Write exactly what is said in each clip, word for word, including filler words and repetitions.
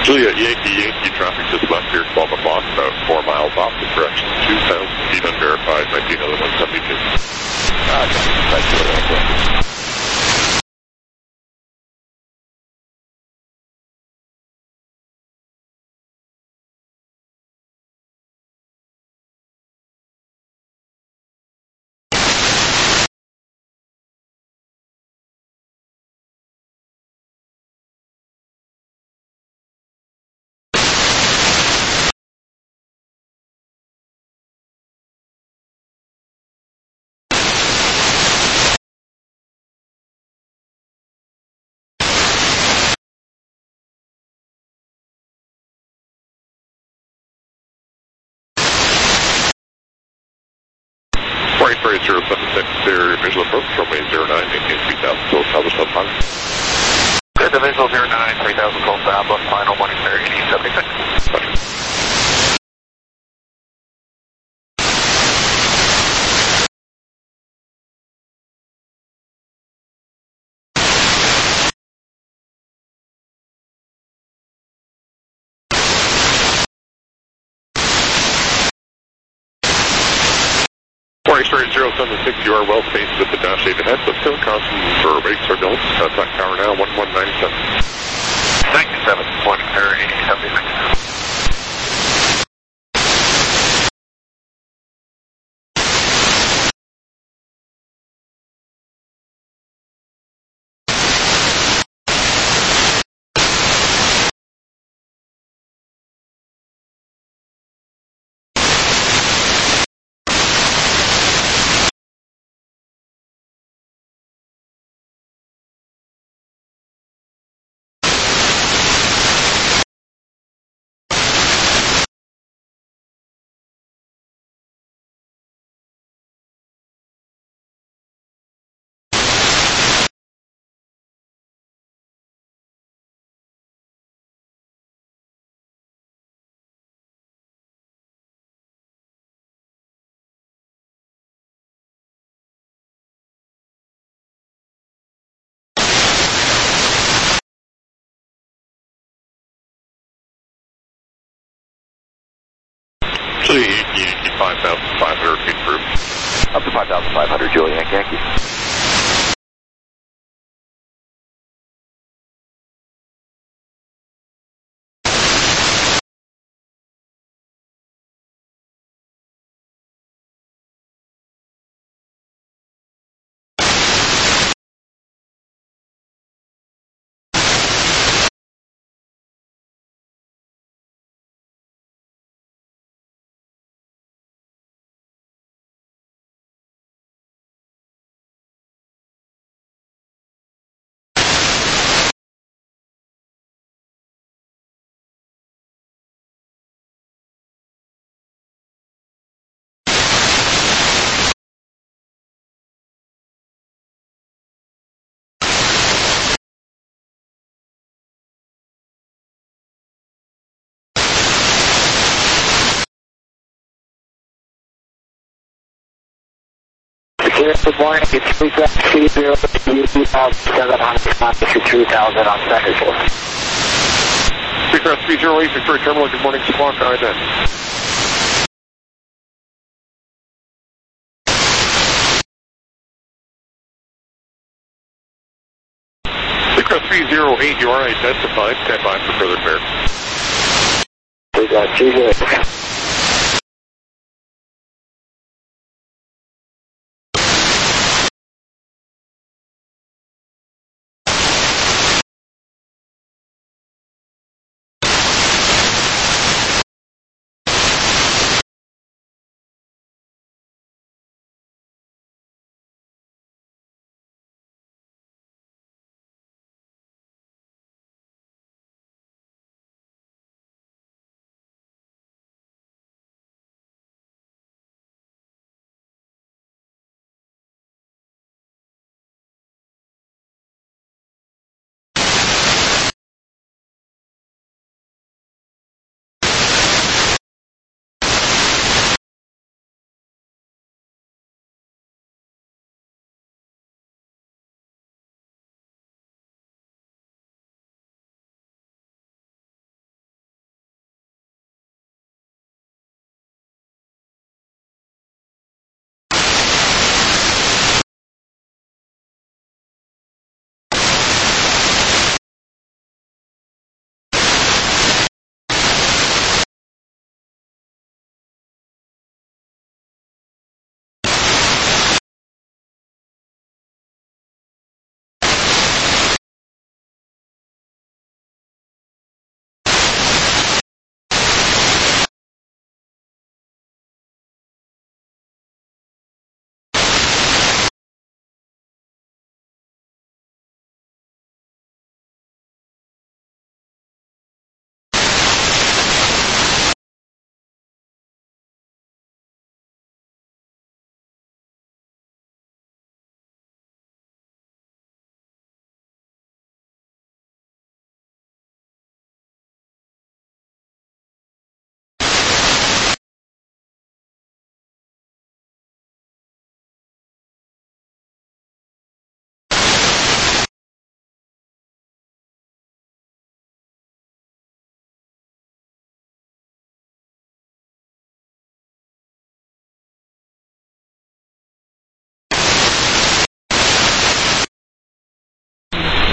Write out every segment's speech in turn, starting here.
Juliet Yankee, Yankee traffic just left here, twelve o'clock, about four miles off the direction, two thousand feet unverified, might be another one seventy-two. Uh, that's Juliet Yankee. forty-three zero seven six, clear visual approach, runway zero nine, maintain three thousand, full establish left final. Clear the visual zero nine, three thousand, full stop, left final, one thirty, seventy-six. forty-three zero seven six, you are well spaced with the dash eight ahead, but still caution for rate turbulence. Contact tower now, one one nine seven. ninety-seven, one thirty, seventy-six. Juliet Yankee, Yankee five thousand five hundred feet through. Up to five thousand five hundred, Juliet Yankee. Good morning, it's three three zero seven hundred, three thousand on second floor. Three three zero eight, Victoria Terminal, good morning, squawk, I then. three zero eight, you are identified, stand by for further fare. We got two good.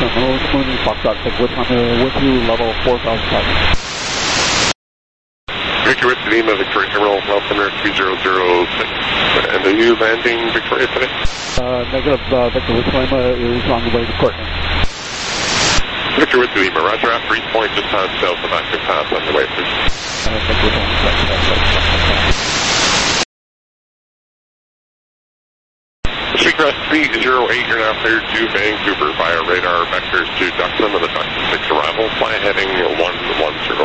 Terminal, Mooney, Foxtrot six, with, uh, with you, level four thousand five. Victor with Lima, Victoria Terminal, altimeter three zero zero six. And are you landing Victoria today? Uh, negative, uh, Victor with Lima is on the way to Courtney. Victor with Lima, roger after East Point, just past south of active path on the way, please. Uh, Victor with Lima, that's, that's, that's, that's, Seacrest three zero eight, you're now cleared to Vancouver via radar vectors to Duxton with a Duxton six arrival, fly heading one one zero.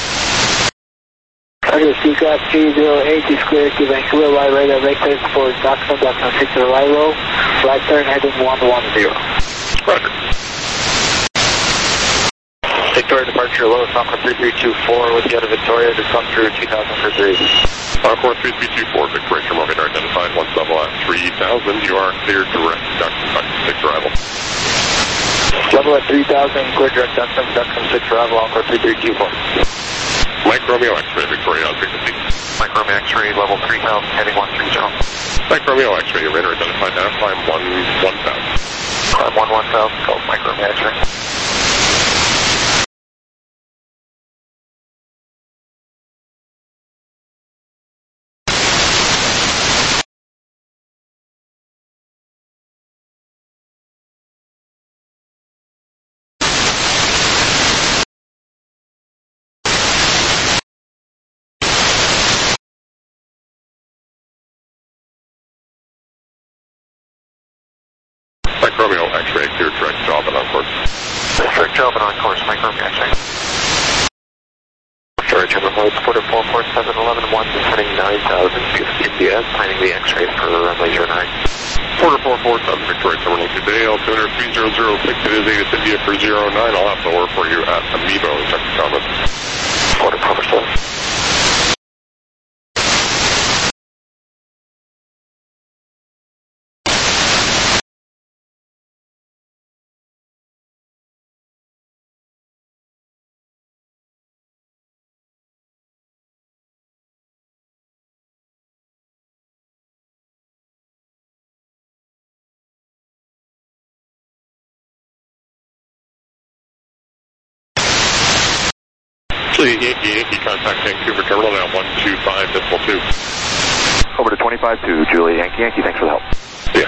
Roger, Seacrest three zero eight is cleared to Vancouver via radar vectors for Duxton, Duxton six arrival, flight turn heading one one zero. Roger. Victoria departure, lowest Encore three three two four with you out of Victoria to come through two thousand for three. Encore three three two four, Victoria Terminal radar identified, once level at three thousand, you are cleared direct Duxton, Duxton six arrival. Level at three thousand, clear direct Duxton, Duxton six arrival, Encore three three two four. Mike Romeo X-ray, Victoria on frequency. Mike Romeo X-ray, level three thousand, heading one three zero. Mike Romeo X-ray, your radar identified, now climb one one thousand. Climb one one thousand, go Mike Romeo X-ray. Mike Romeo X-ray, clear direct job and on course. Direct job and on course, Mike Romeo X-ray. Sorry, German Flight Porter four four seven one one, descending nine thousand feet of G P S, planning the X-ray for runway zero nine. Porter four four seven, Victoria Terminal today, altimeter three zero zero six, it is ATIS India for zero nine, I'll have to order for you at Amiibo, check the comments. Porter four four seven. Yankee, Yankee, contact Vancouver Terminal now one two five decimal two. Over to twenty-five two, Julie, Yankee, Yankee, thanks for the help. Yeah.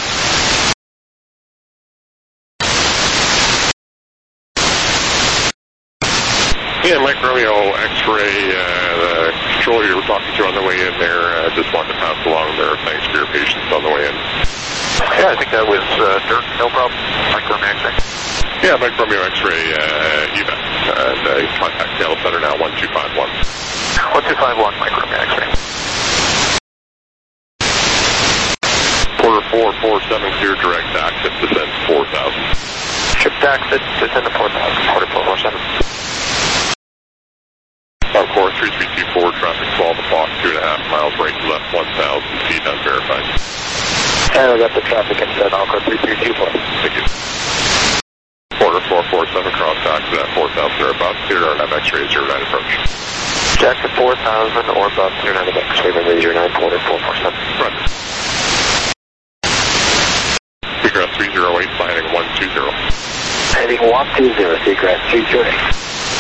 Yeah, Mike Romeo X-ray, uh, the controller you were talking to on the way in there, uh, just wanted to pass along their thanks for your patience on the way in. Yeah, I think that was uh, Dirk, no problem. Mike Romeo X-ray. Yeah, Mike Romeo X-ray, uh, you bet. And uh, contact Seattle Center now one two five one. one two five one, Mike Romeo X-ray. Porter four four seven, clear direct access, descent four thousand. Trip to exit, descend to four thousand, Porter four four seven. Encore three three two four, traffic twelve o'clock, two and a half miles right to left, one thousand feet unverified. And I got the traffic inside Encore three three two four. Thank you. Porter four four seven, cross taxi at four thousand or above, clear to have X-ray zero nine approach. Jack to four thousand or above, zero nine of X-ray, runway zero nine, Porter four four seven. Roger. Seagrass three zero eight, flying one two zero. Heading one two zero, Seagrass three zero eight.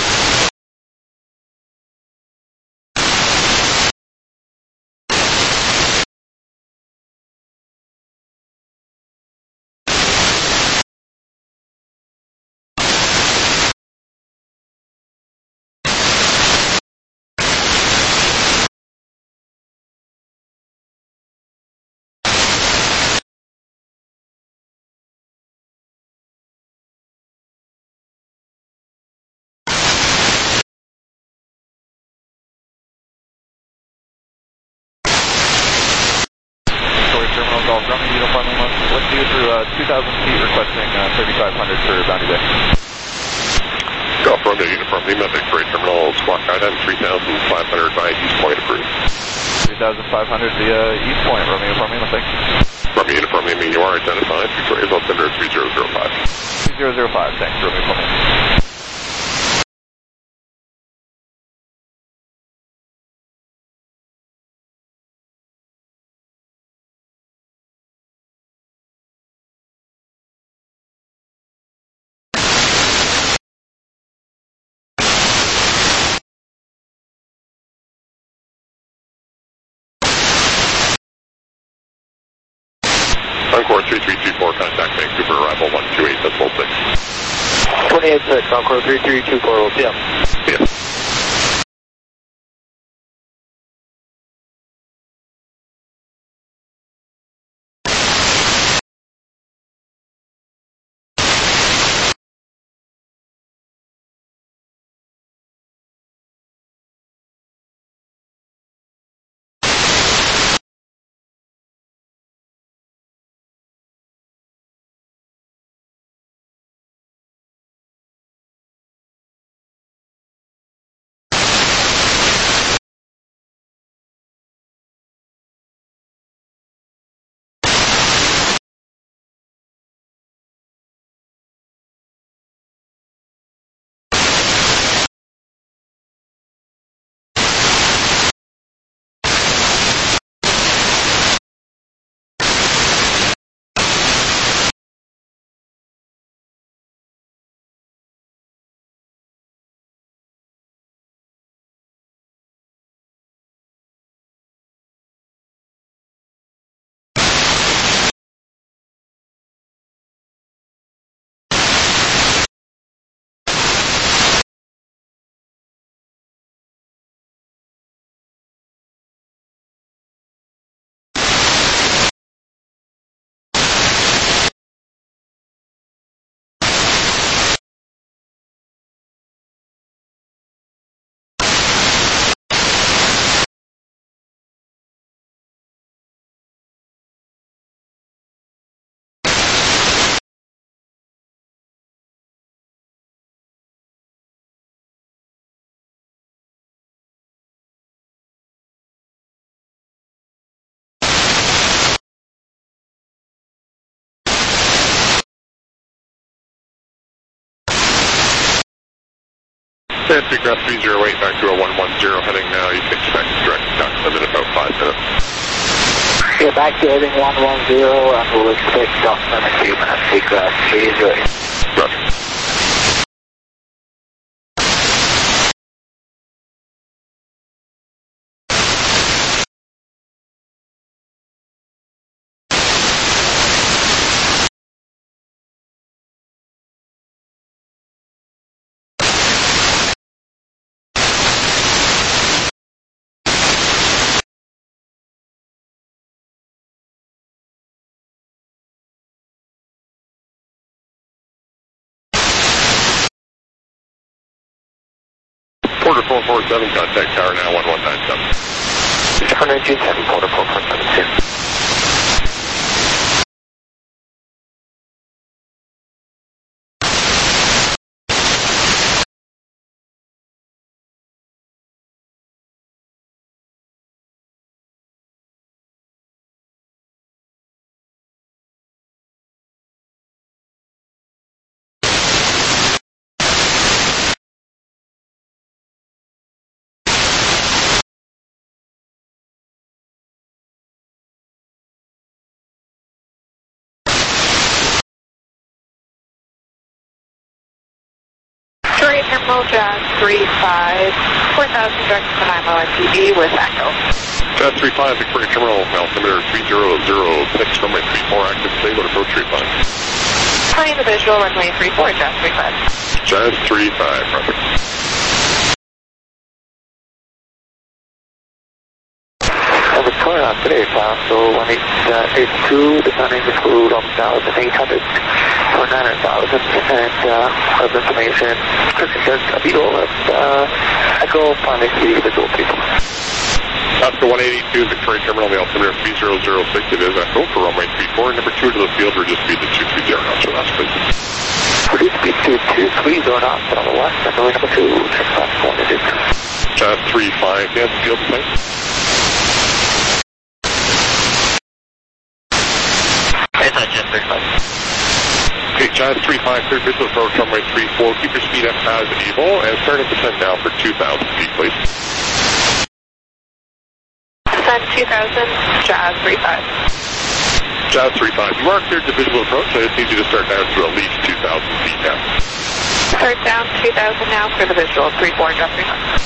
Golf, Romeo Uniform Lima, with you through uh, two thousand feet, requesting uh, thirty-five hundred for Bounty Bay. Golf Romeo Uniform Lima, Victoria Terminal, squawk guidance three thousand five hundred by East Point approved. three thousand five hundred via East Point, Romeo Uniform Lima, thanks. Romeo Uniform Lima, you are identified, Victoria's altimeter three zero zero five. three zero zero five, thanks, Romeo Uniform Lima. twenty-eight six, Encore three three two four, we'll see ya. See ya. San Seacrest three zero eight back to a one one zero heading now. You can expect direct duck limit in about five minutes. Yeah, back to heading one one zero, and we'll expect duck limit two minutes, Seacrest three zero eight. Roger. Porter four four seven, contact tower now one one nine seven. one hundred two seven, Porter four four seven two. Victoria Terminal, Jazz three five, four thousand direct to Nanaimo N T V with Echo. Jazz three five, Victoria Terminal, altimeter three zero zero six, runway three four, active stable, approach three five. Planning the visual, runway three four, Jazz three five. Jazz three five, roger. Uh, Victoria on today, uh, so one eight eight two, descending to school one thousand eight hundred for nine hundred thousand, and uh, of information, Christian says, a beetle at uh, Echo, planning the visual people. Oscar one eighty-two, Victoria Terminal, the altimeter three zero zero six, it is Echo for runway three four, number two to the field, we're just speed to two three zero knots with us, please. Reduce speed to two three zero knots on the west, and runway number two, check platform is it. Jazz three five, yes, field place. It's not Jazz three five. Okay, Jazz three five, clear visual approach, runway three four, keep your speed up as able, and start at descent now for two thousand feet, please. Descent two thousand, Jazz three five. Jazz three five, you are cleared to visual approach, I just need you to start down to at least two thousand feet now. Start down two thousand now for the visual, three four, Jazz three five.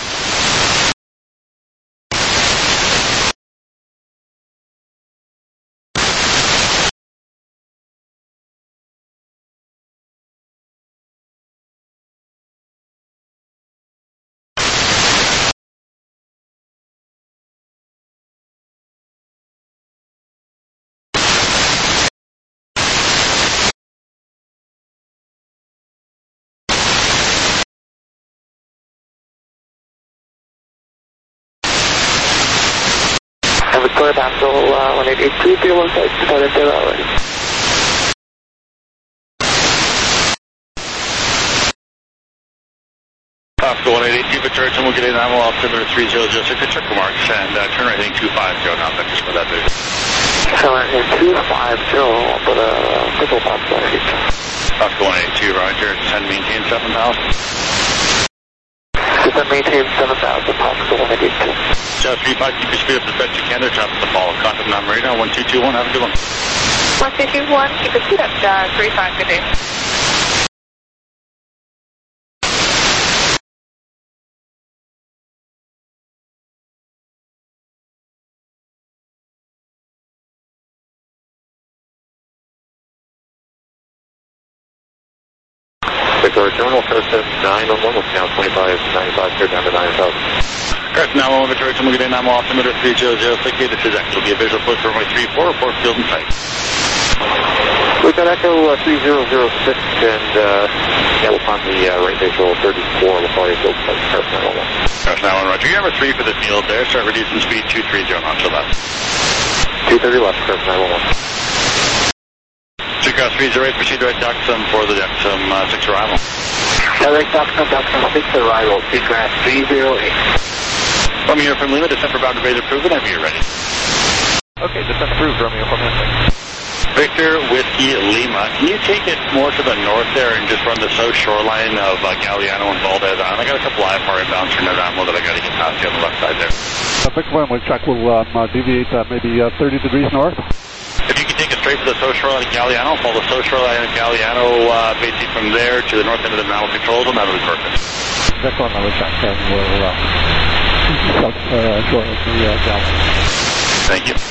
Victoria Pascal uh, one eight eight two, deal one side, departed zero already. Pascal one eight eight two, Victoria, we'll get in Animal Altimeter three zero zero six, check the marks, and uh, turn right heading two five zero now, thanks for that, dude. Turn right heading two five zero, but uh, Crystal Pascal one eight eight two. Pascal one eight eight two, Roger, descend maintain seven thousand. Descend maintain seven thousand, Pascal one eight eight two. Just three five, keep your speed up as best you can there, traffic to follow. Contact number right now, one two two one, have a good one. one two two one, keep your speed up, uh, three five, good day. Victoria Terminal, Carson nine one one, with now twenty-five ninety-five, clear down to nine thousand. Carson nine one one, Victoria Terminal, get in Animal Altimeter three zero zero six, this is Echo, will be a visual push for runway three four, report field and sight. We've got Echo uh, three zero zero six, and uh, yeah, we'll find the uh, right visual thirty-four, we'll probably field and sight, Carson nine one one. Carson nine one one, Roger, you're number three for the field there, start reducing speed two three zero knots to left. two thirty left, Carson nine one one. two cross three zero eight, proceed direct Doxum for the Doxum uh, six arrival. Direct Doxum, Doxum six arrival, two cross three zero eight. From here from Lima, descent for boundary base approved, whenever you're ready. Okay, descent approved, Romeo, four minutes. Victor Whiskey Lima, can you take it more to the north there and just run the south shoreline of uh, Galiano and Valdez Island? I got a couple I F R inbounds from Neramo that I got to get past you on the left side there. Uh, Victor one, we'll check, we'll um, uh, deviate uh, maybe uh, thirty degrees north. If you can take it straight for the south shoreline of Galiano, follow the south shoreline of Galiano, uh, basically from there to the north end of the Mount Control Zone, that would be perfect. Victor one, we'll check, and we'll uh, south uh, shore of the uh, Galiano. Thank you.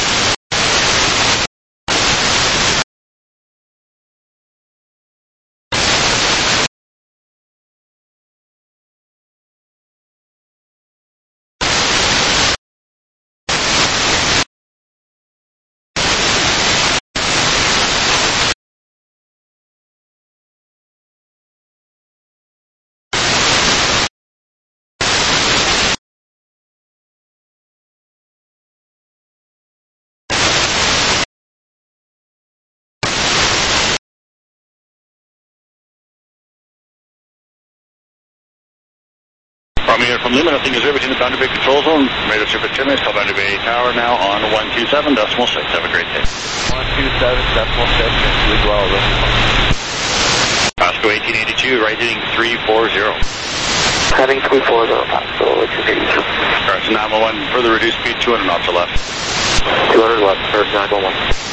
From here from Lima, nothing is over between the Boundary Bay Control Zone. Radar Surface Terminus, call Boundary Bay Tower now on one two seven decimal six. Have a great day. one two seven decimal six, and you as well, Romeo. Pasco eighteen eighty-two, right heading three four zero. Heading three four zero, Pascal eighteen eighty-two. Carson nine one one, further reduced speed, two hundred knots to left. two hundred left, Carson nine one one.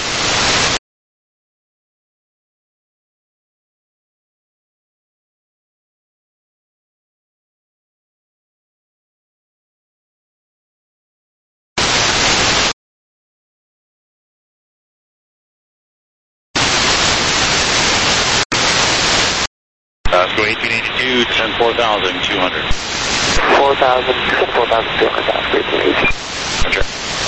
Pasco eighteen eighty-two, descend four thousand two hundred. four thousand, four thousand two hundred, Pascal eighteen eighty-two. Roger.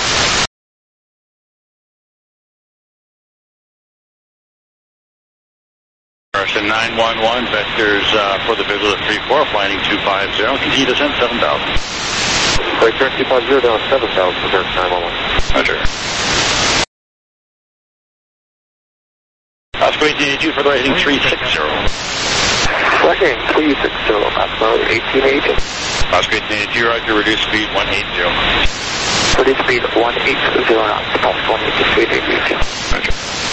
Carson nine one one, vectors uh, for the visual at three four, flying two five zero, continue to descend seven thousand. Right, turn two five zero down seven thousand for Carson nine one one. Roger. Pasco eighteen eighty-two, for the right heading three six zero. Second, three six zero, Pascal eighteen eighty. Pasco eighteen eighty-two, Roger, reduce speed one eighty. Reduce speed one eighty knots, Pascal one eighty, speed eighty-two. Roger.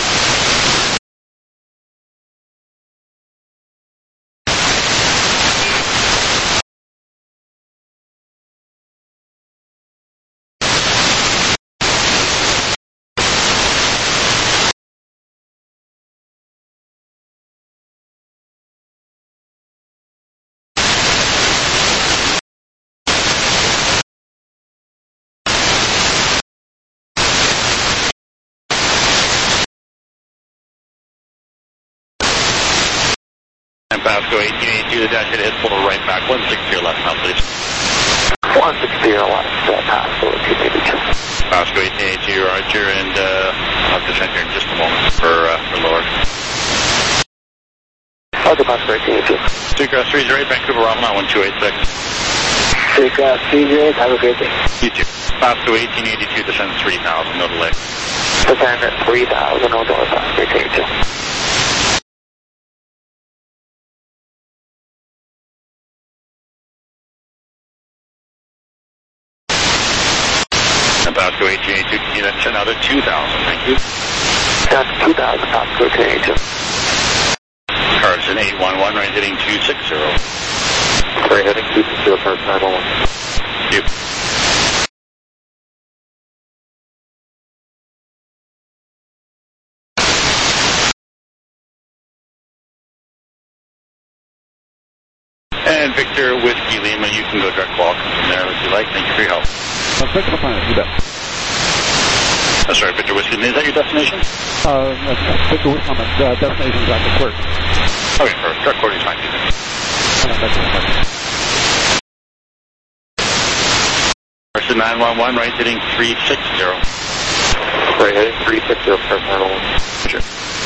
And Pasco eighteen eighty-two, the dash head pull right back, one sixty left now, please. one sixty left, uh, Pascal eighteen eighty-two. Pasco eighteen eighty-two, Roger, and uh, I'll have to send here in just a moment for, uh, for lower. Roger, Pascal eighteen eighty-two. two cross three zero eight, Vancouver, Romulan one two eight six. Take uh, C J, have a great day. You too. Pasco eighteen eighty-two, descend three thousand, no delay. Descend at three thousand, no delay, Pasco eighteen eighty-two. Pasco eighteen eighty-two, can you then send out at two thousand, thank you. That's two thousand, Pasco eighteen eighty-two. Carson eight one one, right heading two six zero. Right heading two six zero, Carson nine one one. Thank you. And Victor Whiskey Lima, you can go direct walk from there if you like. Thank you for your help. Uh, Victor Planet, you bet. Oh, sorry, Victor Whiskey Lima, is that your destination? Uh, Victor Whiskey, uh, destination is at the court. Okay, perfect. Direct court is fine. Carson nine one one, right heading three six zero. Right heading three six zero, Carson nine one one. Sure.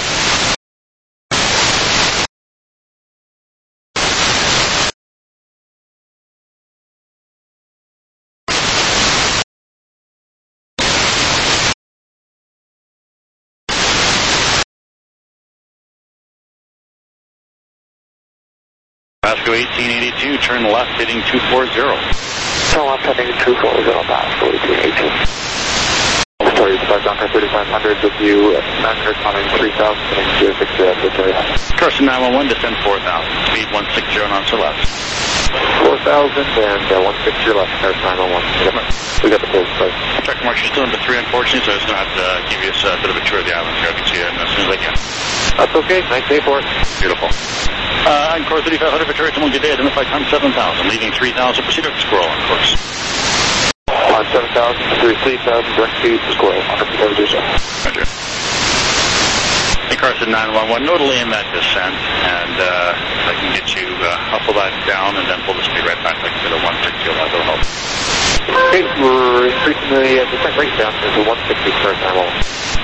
Pasco eighteen eighty-two, turn left, heading two four zero. Turn left, heading two four zero, Pasco eighteen eighty-two. Sorry, it's five Donker thirty-five hundred with you, nine hundred coming three thousand, heading zero six zero, Victoria. Carson nine one one, descend four thousand, speed one six zero, knots or less. four thousand and uh, one six zero left, Carson nine one one. We got the close price. Check mark, you're still into three, unfortunately, so I was going to have to uh, give you a bit of a tour of the island here. I'll get you in as soon as I can. That's okay, nice day for it. Beautiful. Uh, I'm Core thirty-five hundred, Victoria, someone good day, identify time seven thousand, leaving three thousand, proceed up to Squirrel on course. On seven thousand, three thousand, direct to Squirrel, on the Roger. Hey, Carson nine one one, no delay in that descent, and uh, I can get you, uh, hustle that down and then pull the speed right back like a bit of one sixty, that'll help. Okay, we're increasing the uh, descent rate down to one sixty, Carson nine one one.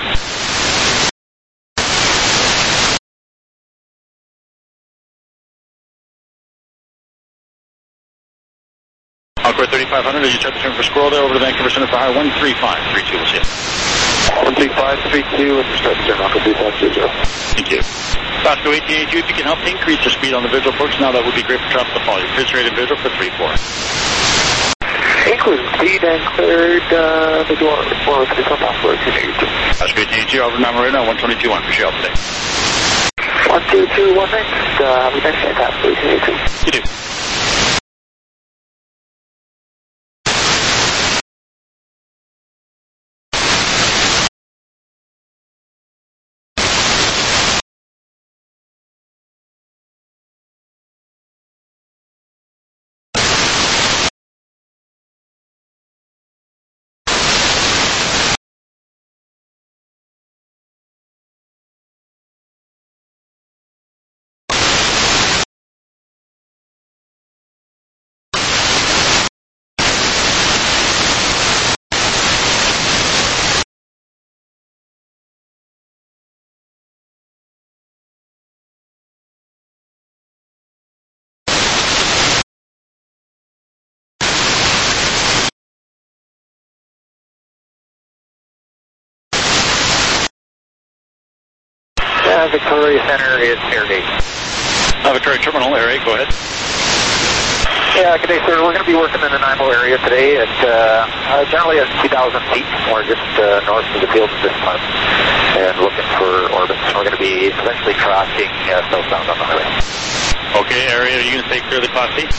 Encore thirty-five hundred, as you check the turn for Squirrel there over to Vancouver Center for high one three five three two, we'll see you. one three five three two, and start the turn, Encore three five two zero. Thank you. Pasco eighteen eighty-two, if you can help increase the speed on the visual approach now, that would be great for traffic to follow you. Pitch rate and visual for three four. Including speed and cleared uh, the door for the Pasco eighteen eighty-two. Pasco eighteen eighty-two, over number right now, one twenty-two one, for your help today. one two two one next, uh, we next at Pasco eighteen eighty-two. You do. Uh, Victoria Center is Air eight. Uh, Victoria Terminal, Air eight, go ahead. Yeah, good day, sir. We're going to be working in the Nanaimo area today at uh, uh, generally at two thousand feet. We're just uh, north of the field at this time and looking for orbits. We're going to be eventually tracking uh, southbound on the highway. Okay, area, are you going to stay clear of the Class C?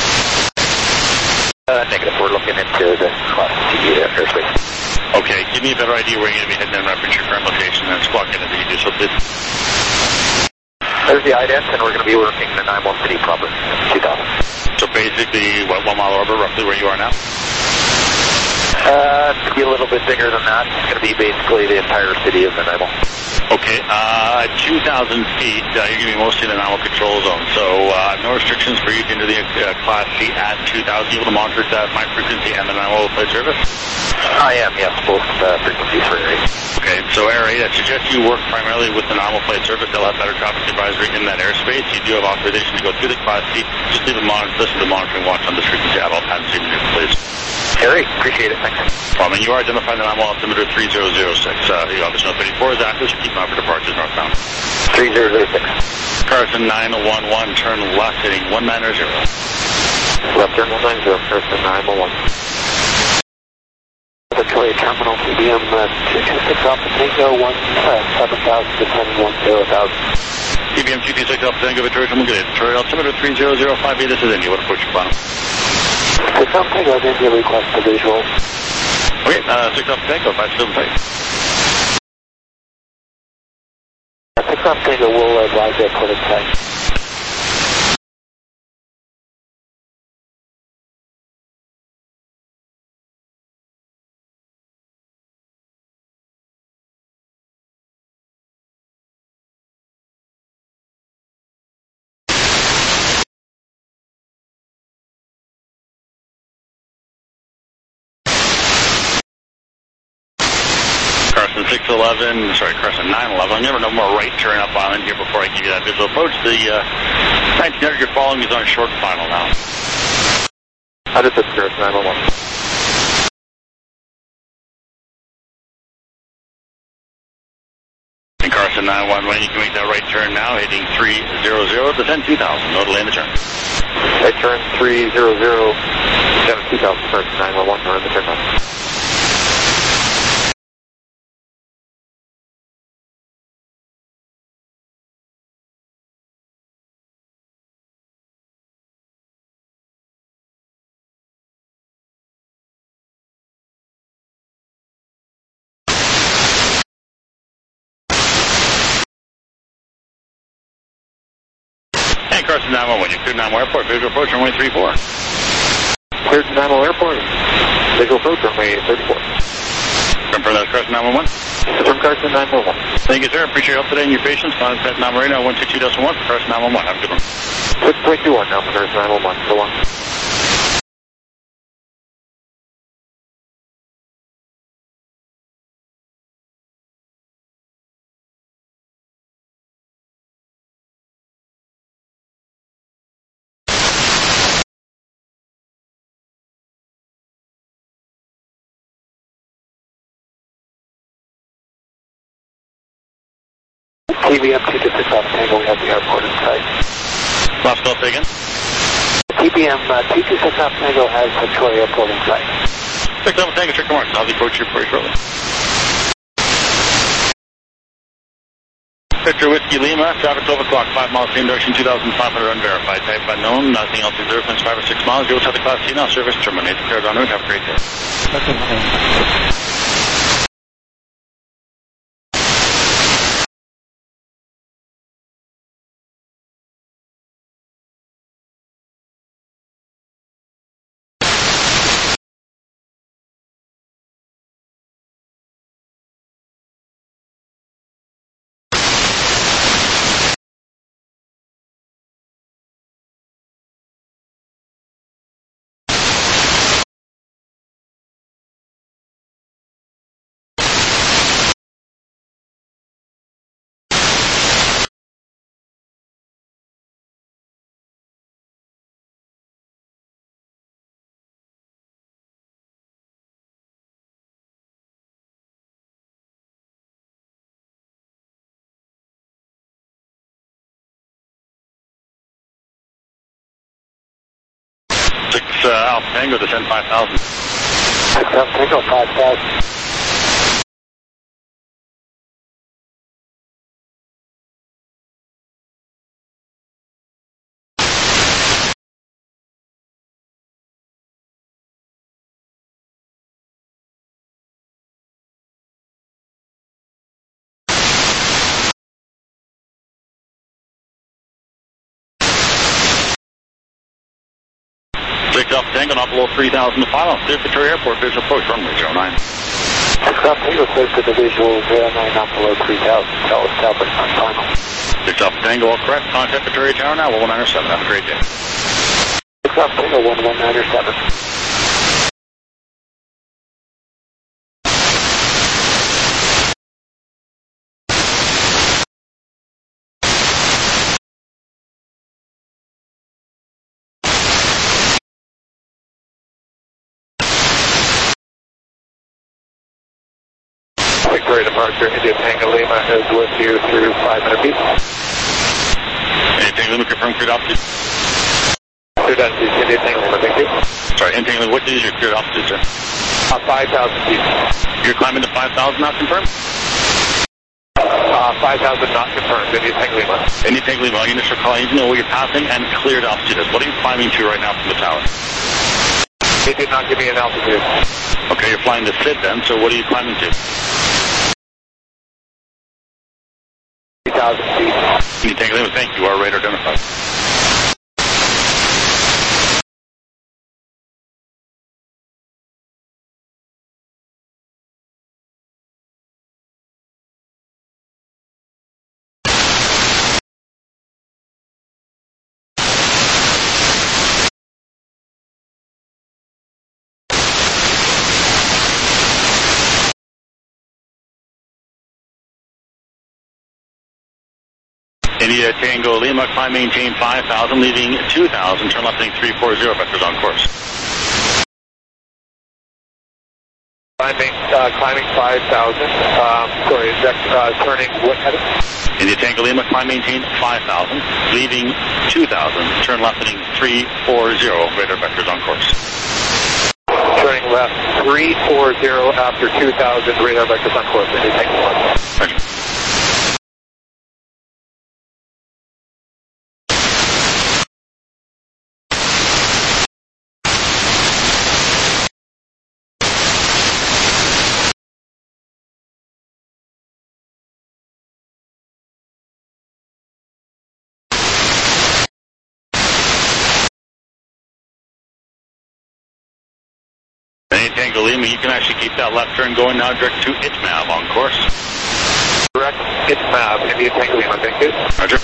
Uh, negative. We're looking into the Class C uh, airspace. Okay, give me a better idea where you're going to be heading and reference your current location and squawk in as you do so, please. There's the ident, and we're going to be working the Nanaimo City proper, two thousand. So basically, what, one mile orbit, roughly where you are now? Uh, it's going to be a little bit bigger than that. It's going to be basically the entire city of Nanaimo. Okay, uh, two thousand feet, uh, you're going to be mostly in the nominal control zone. So uh, no restrictions for you to enter the uh, Class C at two thousand. You able to monitor that my frequency and the nominal flight service? I am, yes, both uh, frequencies for Air eight. Okay, so Air eight, I suggest you work primarily with the nominal flight service. They'll have better traffic advisory in that airspace. You do have authorization to go through the Class C. Just leave a monitor, listen to the monitoring watch on this frequency at all times, even if please. Air eight, appreciate it, thanks. Well, and you are identifying the nominal altimeter three zero zero six. Uh, you obviously know thirty-four is active, so keep an eye for departures northbound. three zero zero six. Carson nine one one, turn left heading one nine zero. Left turn one nine zero, Carson nine one one. Victoria Terminal, T B M uh, two two six Alpha Tango, one seven thousand, descending one zero thousand. T B M two two six Alpha Tango, Victoria Terminal, good day. Victoria altimeter three zero zero five eight, this is India. What approach you plan? six Alpha Tango, India, request for visual. Okay, uh, six Alpha Tango, five seven five. six Alpha Tango will advise the airport inside. Carson six eleven, sorry, Carson nine eleven. I never know more right turn up on in here before I give you that visual approach. The uh, nineteen hundred you're following is on short final now. Understood, Carson nine one one. And Carson nine one one, you can make that right turn now, heading three zero zero, descend two thousand, no delay in the turn. Right turn three zero zero, descend two thousand, Carson nine one one, we're in the turn now. And Carson nine one one, you cleared Namo Airport, visual approach runway three four. Cleared to Namo Airport, visual approach runway thirty-four. Confirm that's Carson nine one one. From Carson nine one one. Thank you, sir. Appreciate your help today and your patience. Contact Namo Radio one two two point one for Carson nine one one. Have a good one. six point two one now for Carson nine one one. So long. T B M two two six Alpha Tango, we have the airport in sight. Last call taken. T B M uh, two two six Alpha Tango has Victoria Airport in sight. six Alpha Tango, check the marks. I'll be approach you very shortly. Victor Whiskey Lima, traffic twelve o'clock, five miles, same direction, two thousand five hundred unverified. Type unknown, nothing else observed, since five or six miles. You will have the Class C now, service terminated. Cleared en route, have a great day. six uh, Alpha Tango, descend five thousand. six Alpha Tango, five thousand. six Alpha Tango, not below three thousand to final. Clear Victoria Airport, visual approach, runway zero nine. Something requested the visual zero nine up below three thousand. Tell us Southwest final. six Alpha Tango, all correct. Contact Victoria Tower now, one one nine seven. Have a great day. six Alpha Tango, one one nine seven. Victoria departure, India Tango Lima is with you through five minute beat. India Tango Lima, confirm cleared altitude. Cleared altitude, India Tango Lima, thank you. Sorry, India Tango Lima, what is your cleared altitude, sir? Uh, five thousand feet. You're climbing to five thousand, not confirmed? Uh, five thousand not confirmed, India Tango Lima. India Tango Lima, all units are calling to know where you're passing and cleared altitude is. What are you climbing to right now from the tower? They did not give me an altitude. Okay, you're flying to S I D then, so what are you climbing to? three thousand feet. India Tango Lima, thank you. Our radar identified. India Tango Lima, climb maintain five thousand, leaving two thousand, turn left heading three four zero, vectors on course. Climbing, uh, climbing five thousand, um, sorry, is that, uh, turning what heading? India Tango Lima, climb maintain five thousand, leaving two thousand, turn left heading three four zero, radar vectors on course. Turning left three four zero after two thousand, radar vectors on course, India Tango Lima. Thank you. India Tango Lima, you can actually keep that left turn going now direct to I T M A B on course. Direct, it's M A B, India Tango Lima, thank you. Roger.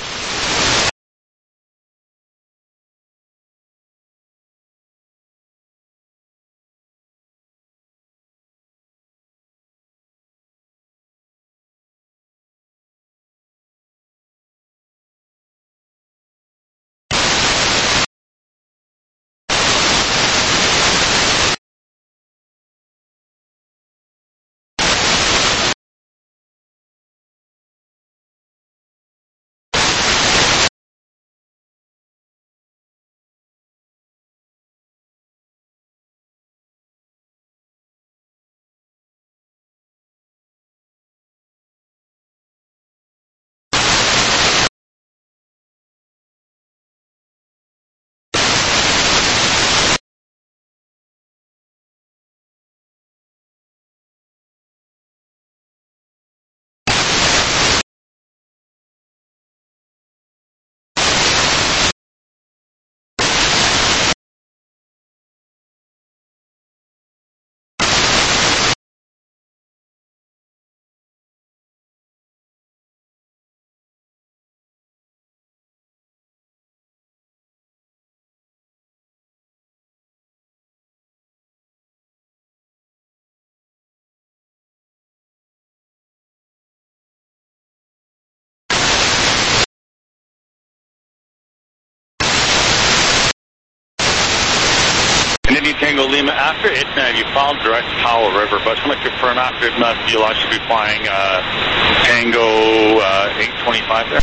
India Tango Lima, after I T M A B, you followed direct Powell River, but I just want to confirm after I T M A B, you'll actually be flying uh, Tango uh, eight twenty-five there.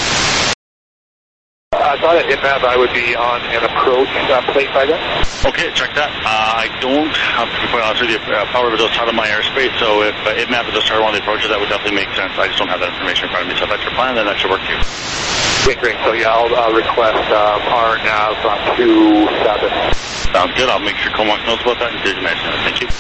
I thought at I T M A B I would be on an approach uh, plate by then. Okay, check that. Uh, I don't, have to be quite honest with you, uh, Powell River does start on my airspace, so if uh, I T M A B does start on the approaches, that would definitely make sense. I just don't have that information in front of me, so if that's your plan, then that should work too. Great, great. So yeah, I'll uh, request um, R nav on two seven. Sounds good. I'll make sure Comox knows about that and do the next one. Thank you.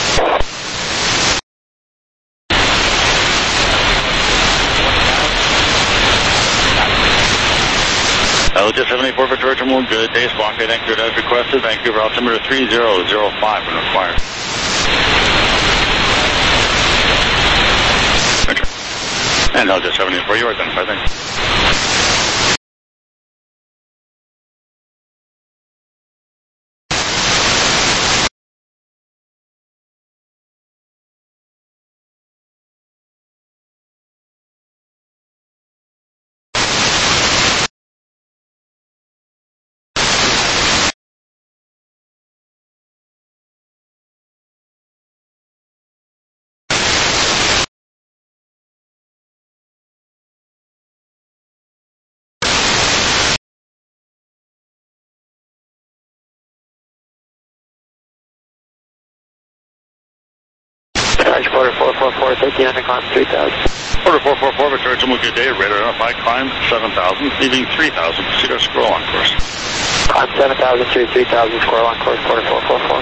L J seven eight four Victoria Terminal, good day. Squawk eight anchored as requested. Vancouver altimeter three zero zero five when required. And I'll just seventy-four, you are identified, thanks. Porter four four four, thirteen hundred, climb three thousand. Porter four four four, Victoria Jumbo, good day. Radar identified, climb seven thousand, leaving three thousand. Proceed our scroll on course. Climb seven thousand through three thousand, squirrel on course, Porter four four four.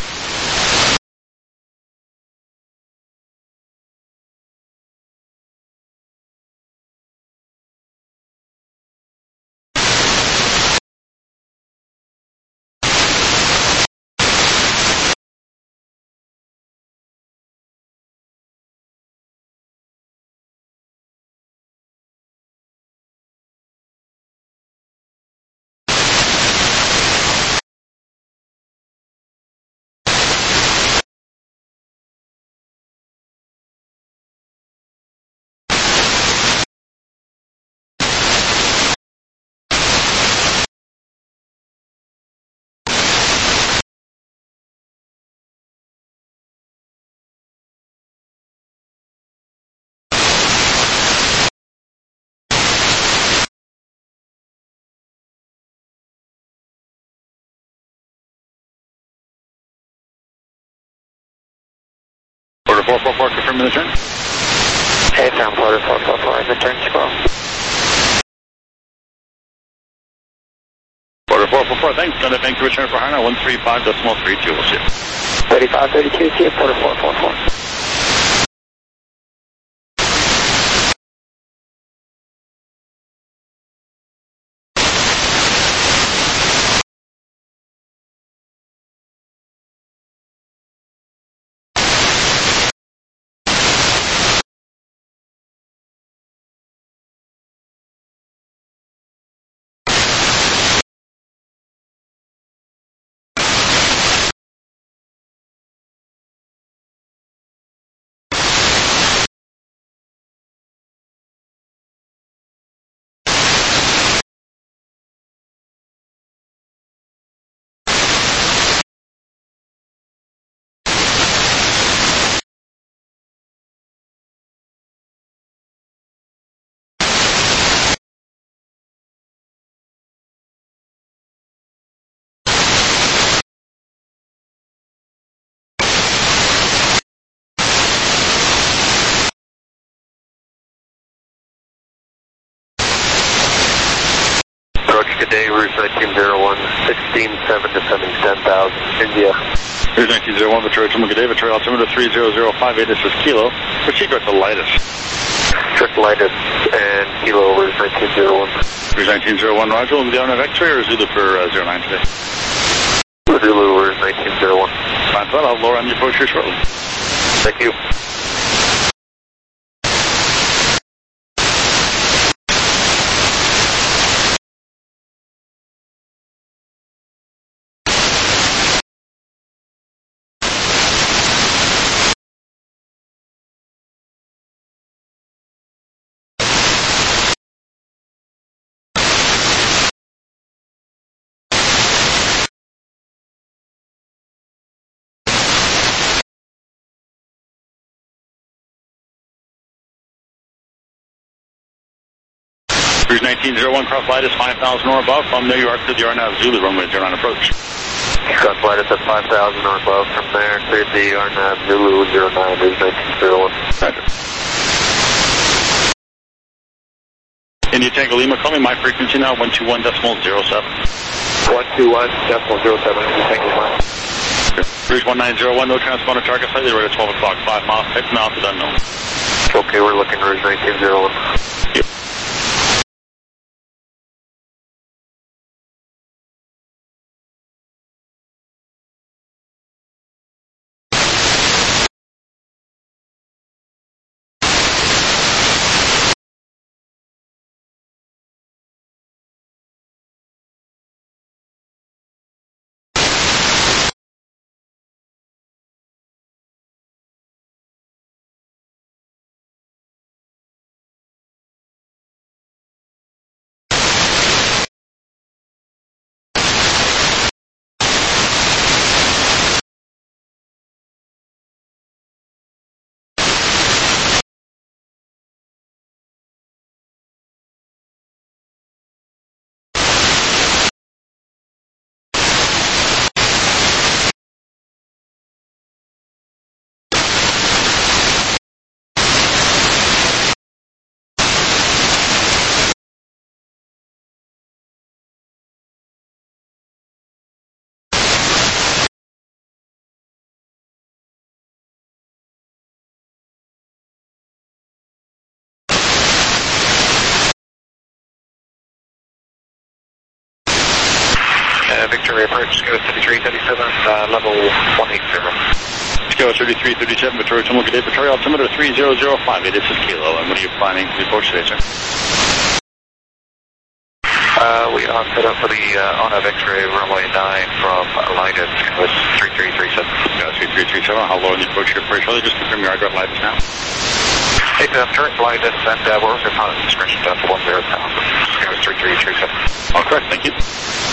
Porter four four four, confirming the turn. Hey, from Porter four four four, the turn squirrel. Porter four four four, thanks. Done it, thank you, return for Hana, one three five decimal three two, we'll see you. thirty-five thirty-two, see you, Porter four four four. Today, Route nineteen oh one, sixteen seven descending ten thousand, India. Route nineteen oh one, Victoria Jumbo, good day. Victoria altimeter three zero zero five eight, this is Kilo. Proceed direct to Lightus. Direct Lightus and Kilo, Route nineteen oh one. Route nineteen oh one, Roger. Will be down in X-ray or Zulu for uh, zero nine today? Zulu, Route nineteen oh one. Fine, so I'll lower on your approach here shortly. Thank you. Cruise nineteen oh one, cross Lightus, five thousand or above from New York to the Arnav Zulu runway, zero nine approach. Cross Lightus at five thousand or above from there, cleared the Arnav Zulu zero nine, Cruise nineteen oh one. Roger. India Tango Lima, call me my frequency now, one two one decimal zero seven. one two one decimal zero seven, India Tango Lima. Cruise one nine oh one, no transponder target, slightly right at twelve o'clock, five miles, six miles to unknown. Okay, we're looking Rouge nineteen oh one. Yep. uh, Victoria approach, go thirty-three thirty-seven, uh, level one eighty. Go thirty-three thirty-seven, Victoria Terminal, good day, Victoria, altimeter three zero zero five eight, this is Kilo, and what are you planning to approach today, sir? Uh, we are set up for the uh, on of X-ray runway nine from Lyden, with three three three seven. Yeah, three three three seven, how low in the approach here, Victoria, just confirm your address Lyden now. Hey, uh, current Lyden, and uh, we're working on a discretion down to one zero thousand. It was three three three seven. All correct, thank you.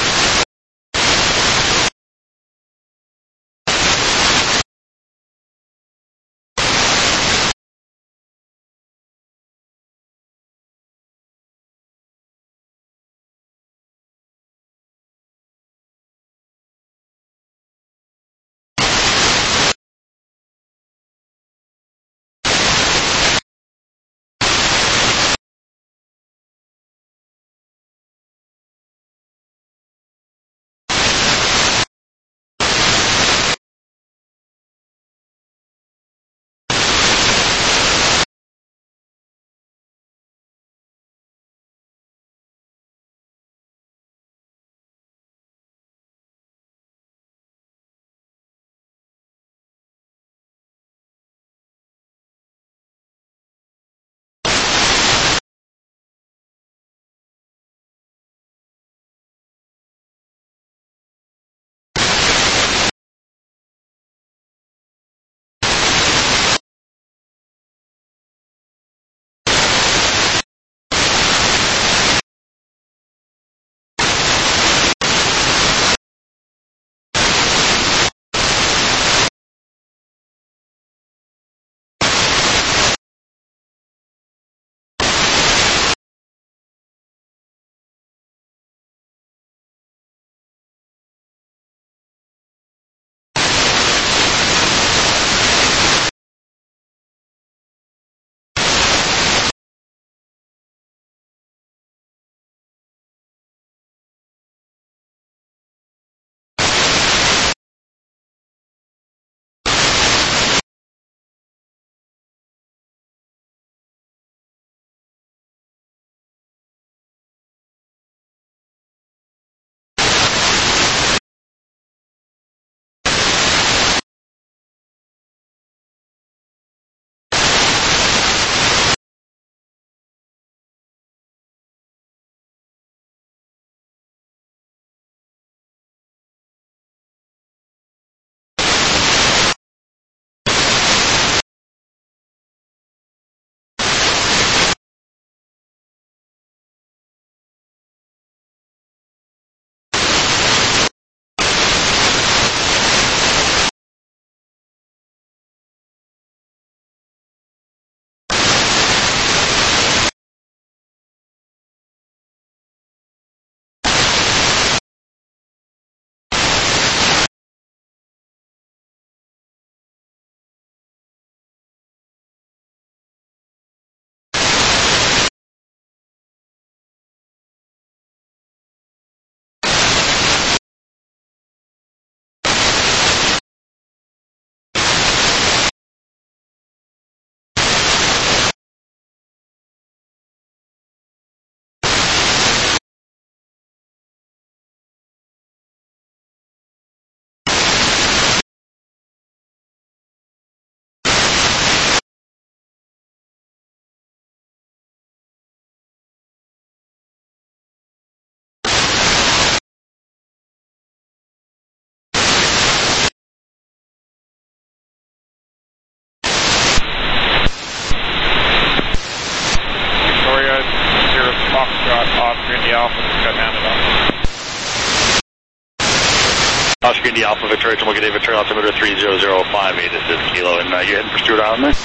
Oscar India Alpha Victoria, Tomoko Day Victoria, altimeter three zero zero five eight, this is Kilo, and uh, you heading for Stewart Island there?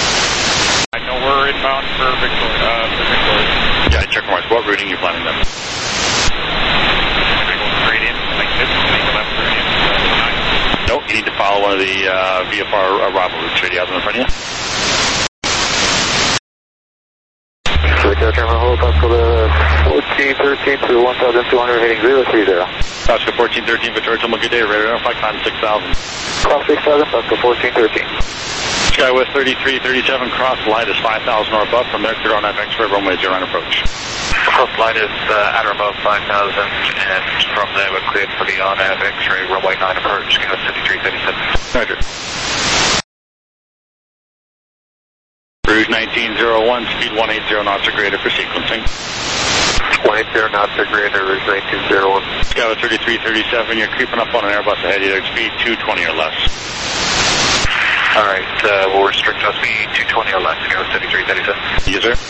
I know we're inbound for Victoria, uh, for Victoria. Yeah, check marks. What routing are you planning then? I'm going to go straight in, like this, make a left turn in, uh, nine. No, you need to follow one of the uh, V F R arrival routes. Do you have them in front of you? Victoria Terminal, hold up for the fourteen thirteen to one thousand two hundred, heading zero three zero. Oscar fourteen thirteen, Victoria, Tomoko Day, radar identify, climb six thousand. Climb six thousand, Oscar fourteen thirteen. Skywest thirty-three thirty-seven, cross light is five thousand or above. From there, clear on X ray runway zero nine approach. Cross light is uh, at or above five thousand, and from there we're cleared for the on-air X-ray runway nine approach, Skywest thirty-three thirty-seven. Roger. Rouge nineteen oh one, speed one eighty knots or greater for sequencing. one eighty knots or greater, Rouge nineteen oh one. Skywest thirty-three thirty-seven, you're creeping up on an Airbus ahead, either speed two twenty or less. All right, uh, we'll restrict our speed two twenty or less, Skywest thirty-three thirty-seven. Yes, sir.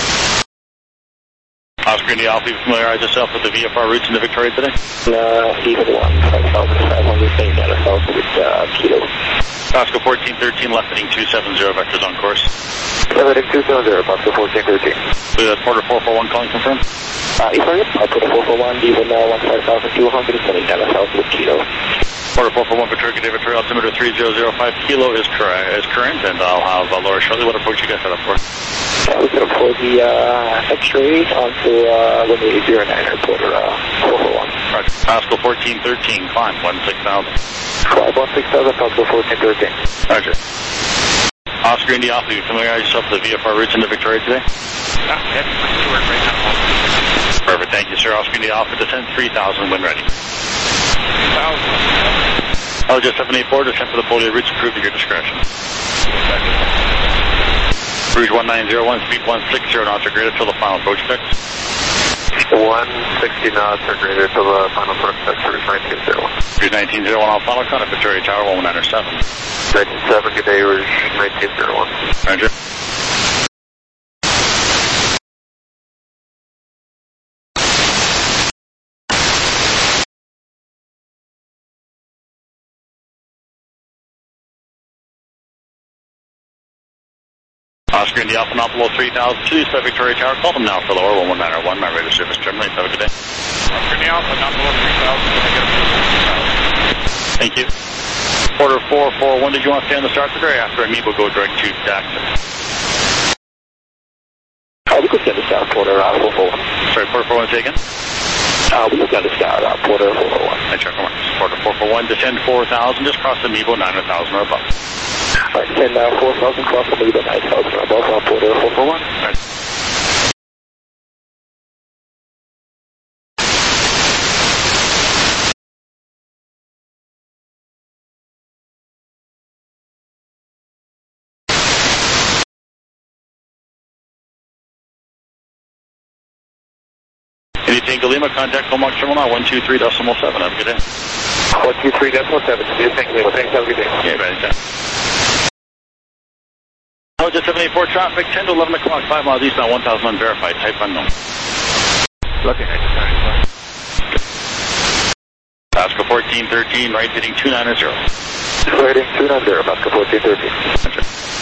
Oscar India Alpha, you familiarize yourself with the V F R routes into Victoria today? Uh, even one, five thousand five hundred, same data south with uh, Kilo. Oscar fourteen thirteen, left heading two seven zero, vectors on course. Left heading two seven zero, Oscar fourteen thirteen. Uh, Porter four four one calling confirmed? Uh, if I get Porter four four one, even uh, one five thousand two hundred, same data south with Kilo. Porter four four one, Victoria, Victoria, altimeter three zero zero five, Kilo is, correct, is current, and I'll have uh, Laura shortly. What approach you guys set up for? Uh, we set up for the uh, X-ray onto uh, runway zero nine or Porter uh, four four one. Roger. Oscar fourteen thirteen, climb one six thousand. Climb one six thousand, Oscar fourteen thirteen. Roger. Oscar India Alpha, you familiarize yourself with the V F R routes into Victoria today? Yeah, heading for Stewart right now. Perfect, thank you, sir. Oscar India Alpha, descend three thousand when ready. three thousand. L J seven eight four, descend for the polio routes approved at your discretion. Rouge one nine oh one, speed one sixty knots or greater till the final approach fix. one sixty knots or greater till the final approach fix, Rouge nineteen oh one. Rouge nineteen oh one, all final contact, Victoria Tower one one nine seven. nineteen seven, good day, Rouge nineteen oh one. Roger. Oscar India Alpha, not below three thousand two, set Victoria Tower, call them now for lower one one nine one, my radar service terminate, have a good day. Oscar India Alpha, not below three thousand, going to get up to Thank you. Porter four four one, did you want to stay on the start today? After me, we'll go direct to Jackson. Uh, we could get the start, Porter uh, four four one. Sorry, Porter four one, say again? Uh, we could get the start, uh, Porter four four one. I check my marks. Porter four four one, descend four thousand, just cross the Meebo nine thousand or above. All right, send uh, four thousand cross the Meebo nine thousand or above, uh, Porter four four one. Right. Any Tango Lima, contact Comac Terminal one two three decimal seven. Have a good day. one two three decimal seven. Thank you. Thanks. Have a good day. Okay, bye. Anytime. L J seven eight four traffic, ten to eleven o'clock, five miles east on one thousand unverified, type unknown. Looking at the time. Oscar fourteen thirteen, right heading two nine zero. Heading two nine zero, Oscar fourteen thirteen. Roger.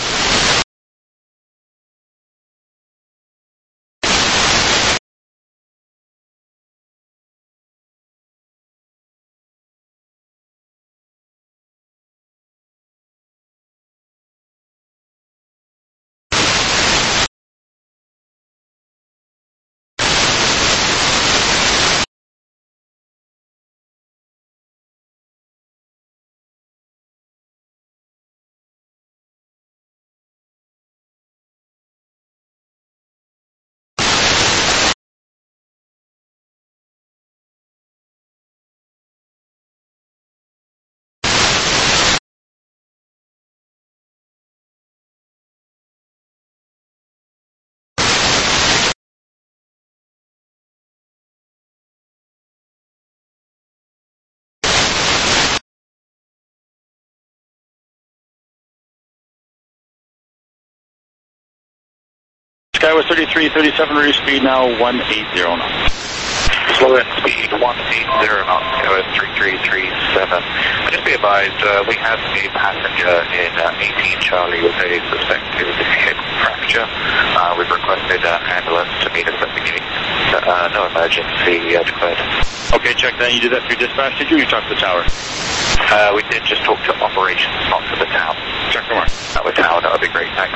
Skywest thirty-three thirty-seven, reduce speed now one eighty knots. Slow in speed one eighty knots, Skywest three three three seven. Just be advised, uh, we have a passenger in uh, eighteen Charlie with a suspected hip fracture. Uh, we've requested an ambulance to meet us at the gate. Uh, no emergency uh, declared. Okay, check that. You did that through dispatch, did you? Or you talked to the tower? Uh, we did just talk to operations, not to the town. Check the mark. Not the town, that would be great, thanks.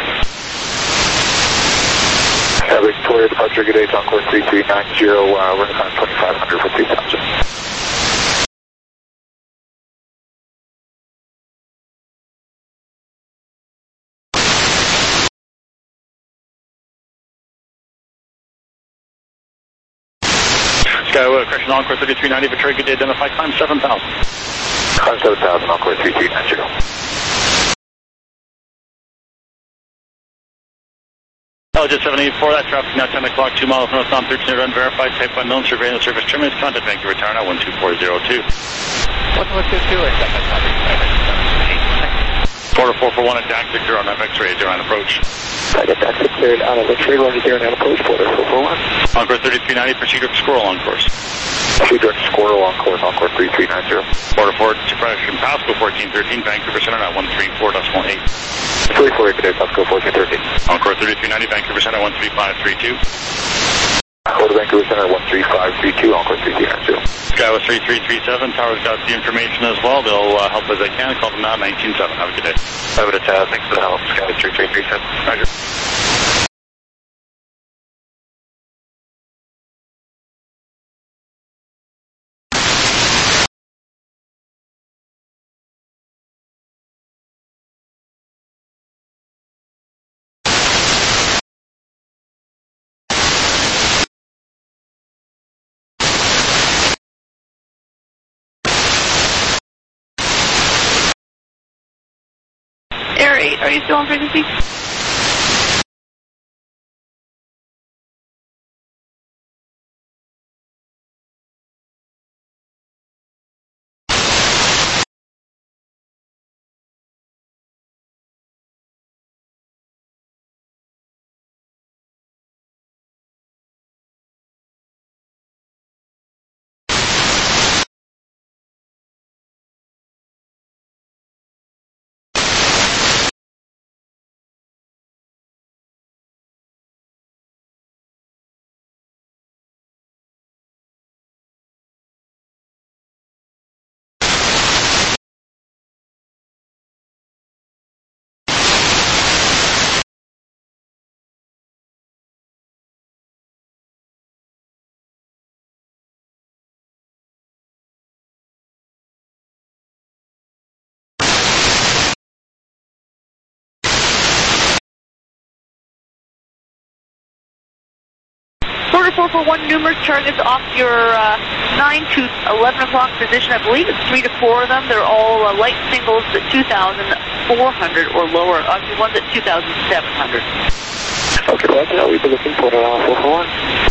Uh, Victoria departure, good day, on course three three nine zero, uh, we're in the twenty-five hundred for three thousand. Skyway, correction, Encore thirty-three ninety, Victoria, good day, identify, climb seven thousand. Climb seven thousand, Encore thirty-three ninety. Elgin seven eighty-four, that traffic now ten o'clock, two miles northbound, thirteen unverified, type one known, surveillance service terminus, contact Vancouver Tower now, one two four zero two. one one two two, accept that copy. Quarter four four one at Dax, Victor on that X-ray, zero nine approach. I got that cleared out of the trade one zero nine approach, quarter four four one. Encore thirty-three ninety, proceed with Squirrel on course. Proceed with Squirrel on course, Encore thirty-three ninety. Quarter four, suppression, Pasco fourteen thirteen, Vancouver Center now, one three four decimal eight. thirty-four, good day, Pasco fourteen thirteen. Encore thirty-three ninety, Vancouver Center, one three five three two. Go to Vancouver Center, one three five three two, Encore thirty-three ninety. Skyway three three three seven, Tower's got the information as well. They'll uh, help as they can. Call them now, nineteen seven. Have a good day. Have a good day, thanks for the help, Skyway three three three seven. Roger. Air eight, are you still on frequency? Quarter four four one, numerous targets off your uh, nine to eleven o'clock position. I believe it's three to four of them. They're all uh, light singles at two thousand four hundred or lower. Actually, one's at two thousand seven hundred. Okay, right now we've been looking for uh, four four one.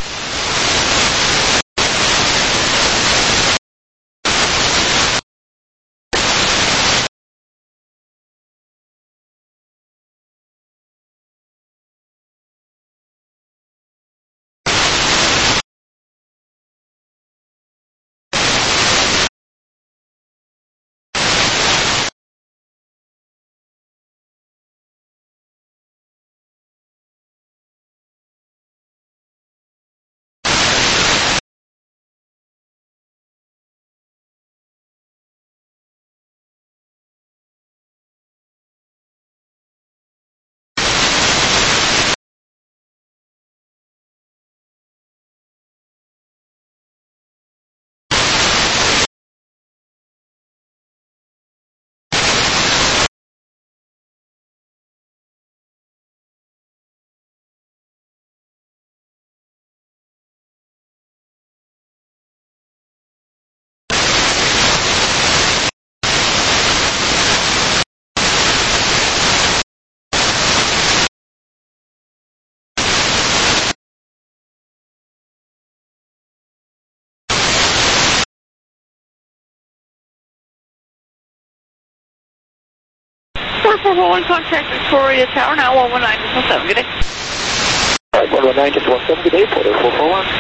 four four one, contact Victoria Tower now, one one nine one seven. Good day. All right, one one nine, just one seven, good day, quarter four four one.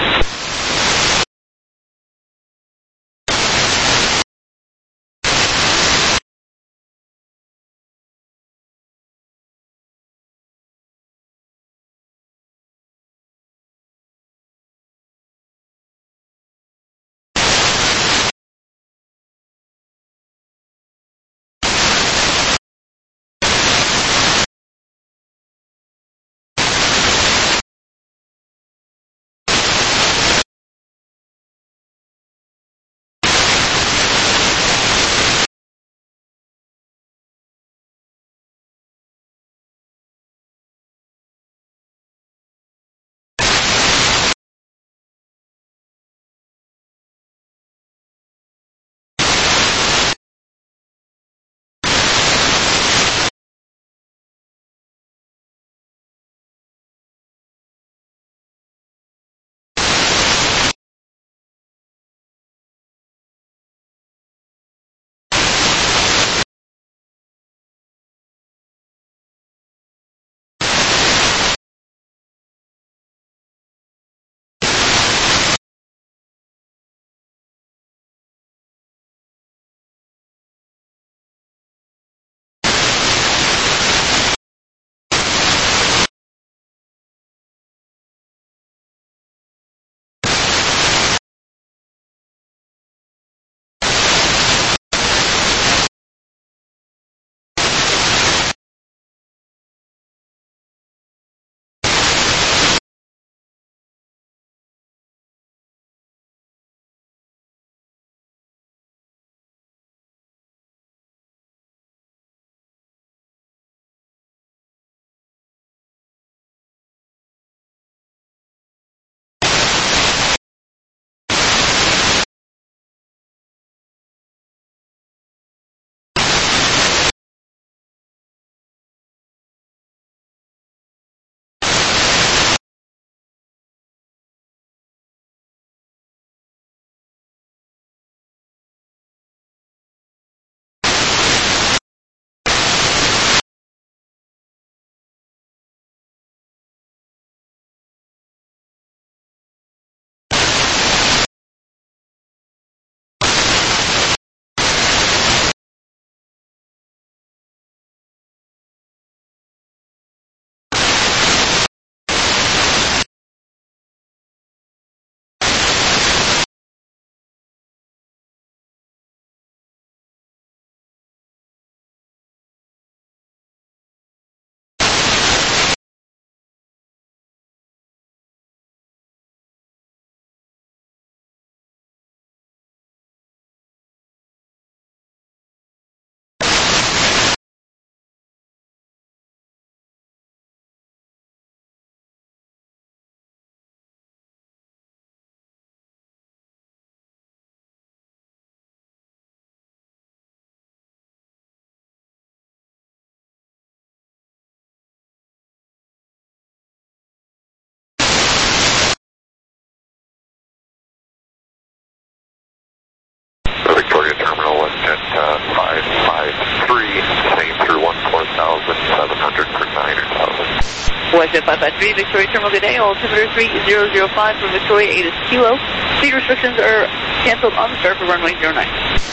Westjet five five three, Victoria Terminal, good day. Altimeter three zero zero five for Victoria, eight is kilo. Speed restrictions are canceled on the start for runway zero nine.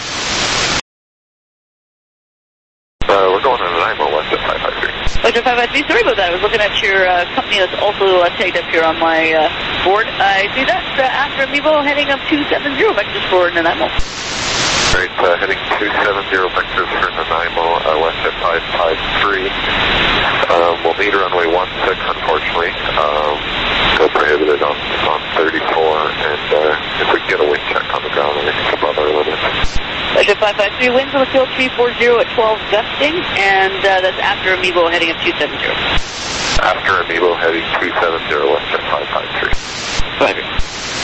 Uh, we're going on an I M O, Westjet five five three. Westjet five five three, sorry about that. I was looking at your uh, company that's also uh, tagged up here on my uh, board. I see that uh, after Amiibo heading up two seven zero vectors for Nanaimo. Great, uh, heading two seven zero vectors for Nanaimo, uh, Westjet five five three. Um, we'll need runway one six, unfortunately. Um, still prohibited on, on thirty-four, and uh, if we can get a wind check on the ground, I think it's above our limit. Westjet five five three, winds on the field three four zero at twelve gusting, and uh, that's after Amiibo heading up two seven zero. After Amiibo heading two seven zero, Westjet five five three. Five zero.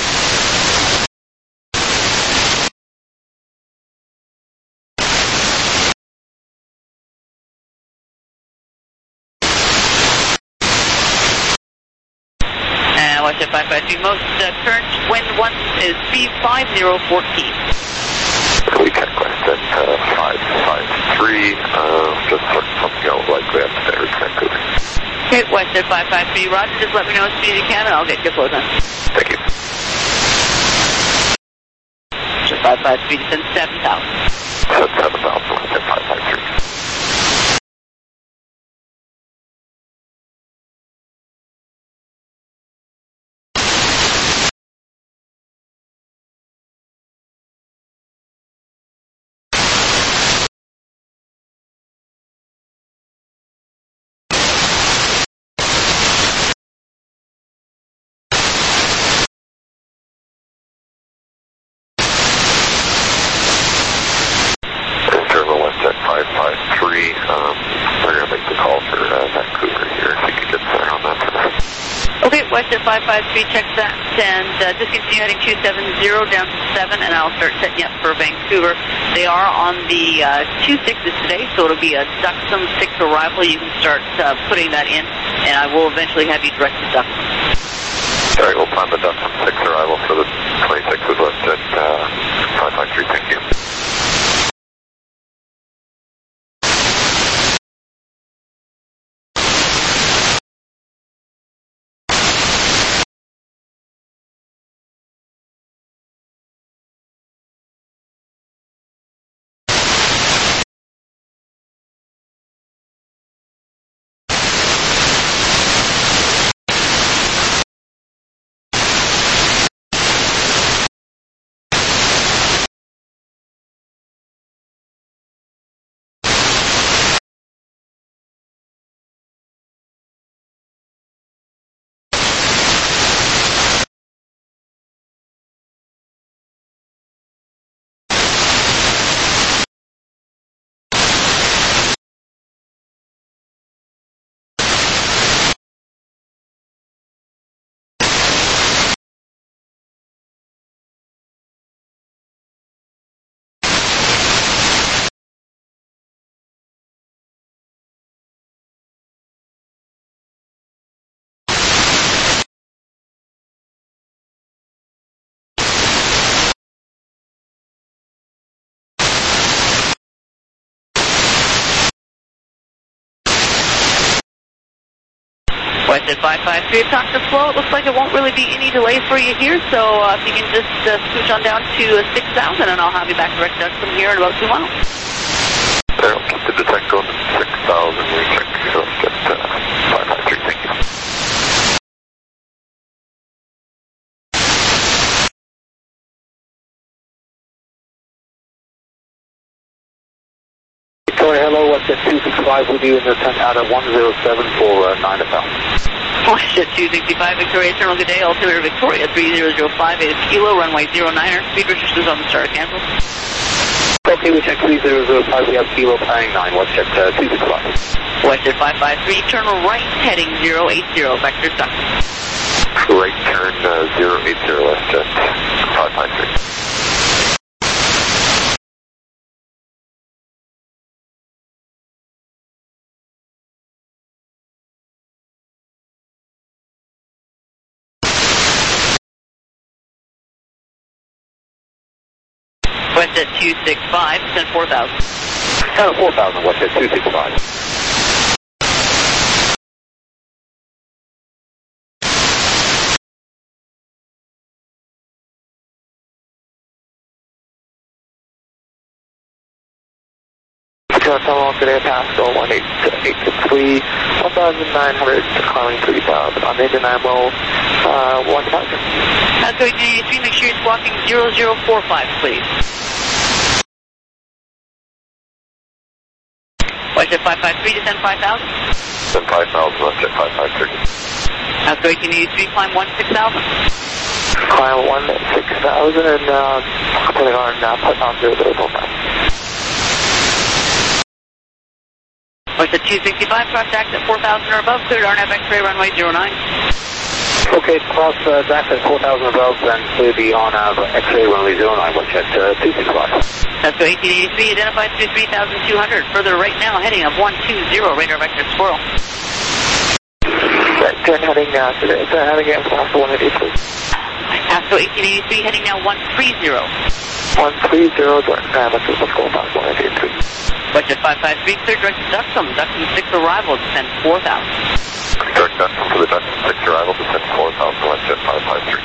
Westjet five five three, most uh, current wind one is speed five zero fourteen. We check Westjet uh, five five three, uh, just sort something else likely upstairs, Vancouver. Okay, Westjet five five three, Roger, just let me know as soon as you can and I'll get your flow time. Thank you. Westjet five five three, descend seven thousand. Descend seven thousand, Westjet five five three. Um, we're going to make the call for uh, Vancouver here, if you could get there on that for now. Okay, Westjet five five three, check that, and uh, discontinue heading two seven zero down to seven, and I'll start setting you up for Vancouver. They are on the uh, two sixes today, so it'll be a Duxom six arrival. You can start uh, putting that in, and I will eventually have you direct to Duxom. All right, we'll plan the Duxom six arrival for the twenty-six with Westjet uh, five five three, thank you. Westjet five five three, talk to flow. It looks like it won't really be any delay for you here, so uh, if you can just uh, scooch on down to uh, six thousand, and I'll have you back direct to Duxom here in about two miles. There, I'll keep the detect going to six thousand. We check Westjet uh, five five three, thank you. Victoria, hello, Westjet two sixty-five with you in the ten out of one zero seven for uh, nine thousand. Westjet two sixty-five, Victoria Terminal, good day. Altimeter Victoria three zero zero five, eight kilo, runway zero niner. Speed restrictions on the start, cancel. Okay, we check three zero zero five, we have kilo, planning nine, Westjet uh, two sixty-five. Westjet five five three, turn right, heading zero eight zero, vector stop. Right turn uh, zero eight zero, Westjet five five three. Westjet two sixty-five, send four thousand. Out of four thousand, Westjet two sixty-five. Control Tunnel today, Pascal one eight eight six three, one thousand nine hundred, climbing three thousand. On the Dynamo, uh, one thousand. Pascal eighteen eighty-three, make sure you're squawking zero zero four five, please. Whitejet five five three, descend five thousand. Descend five thousand, left jet five five three. Pascal eighteen eighty-three, climb one six thousand. Climb one six thousand and uh, putting on, uh, putting on zero zero four five. Whitejet two sixty-five, cross taxi at four thousand or above, cleared R N F X-ray runway zero nine. Okay, cross uh, taxi at four thousand above and clear the on uh, X-ray runway zero nine, Whitejet uh, two sixty-five. Pascal eighteen eighty-three, identified through three thousand two hundred. Further right now, heading of one two zero, radar vector squirrel. Right, turn heading now to the, turn heading again, Pascal one eight eight three. Pascal eighteen eighty-three, heading now one three zero. one three zero, direct traffic, this is Pascal one eight eight three. Budget five five three, clear direct to Duxham. Duxham six arrival, descend four thousand. Direct Duxham for the Duxham six arrival, descend four thousand, left jet five five three.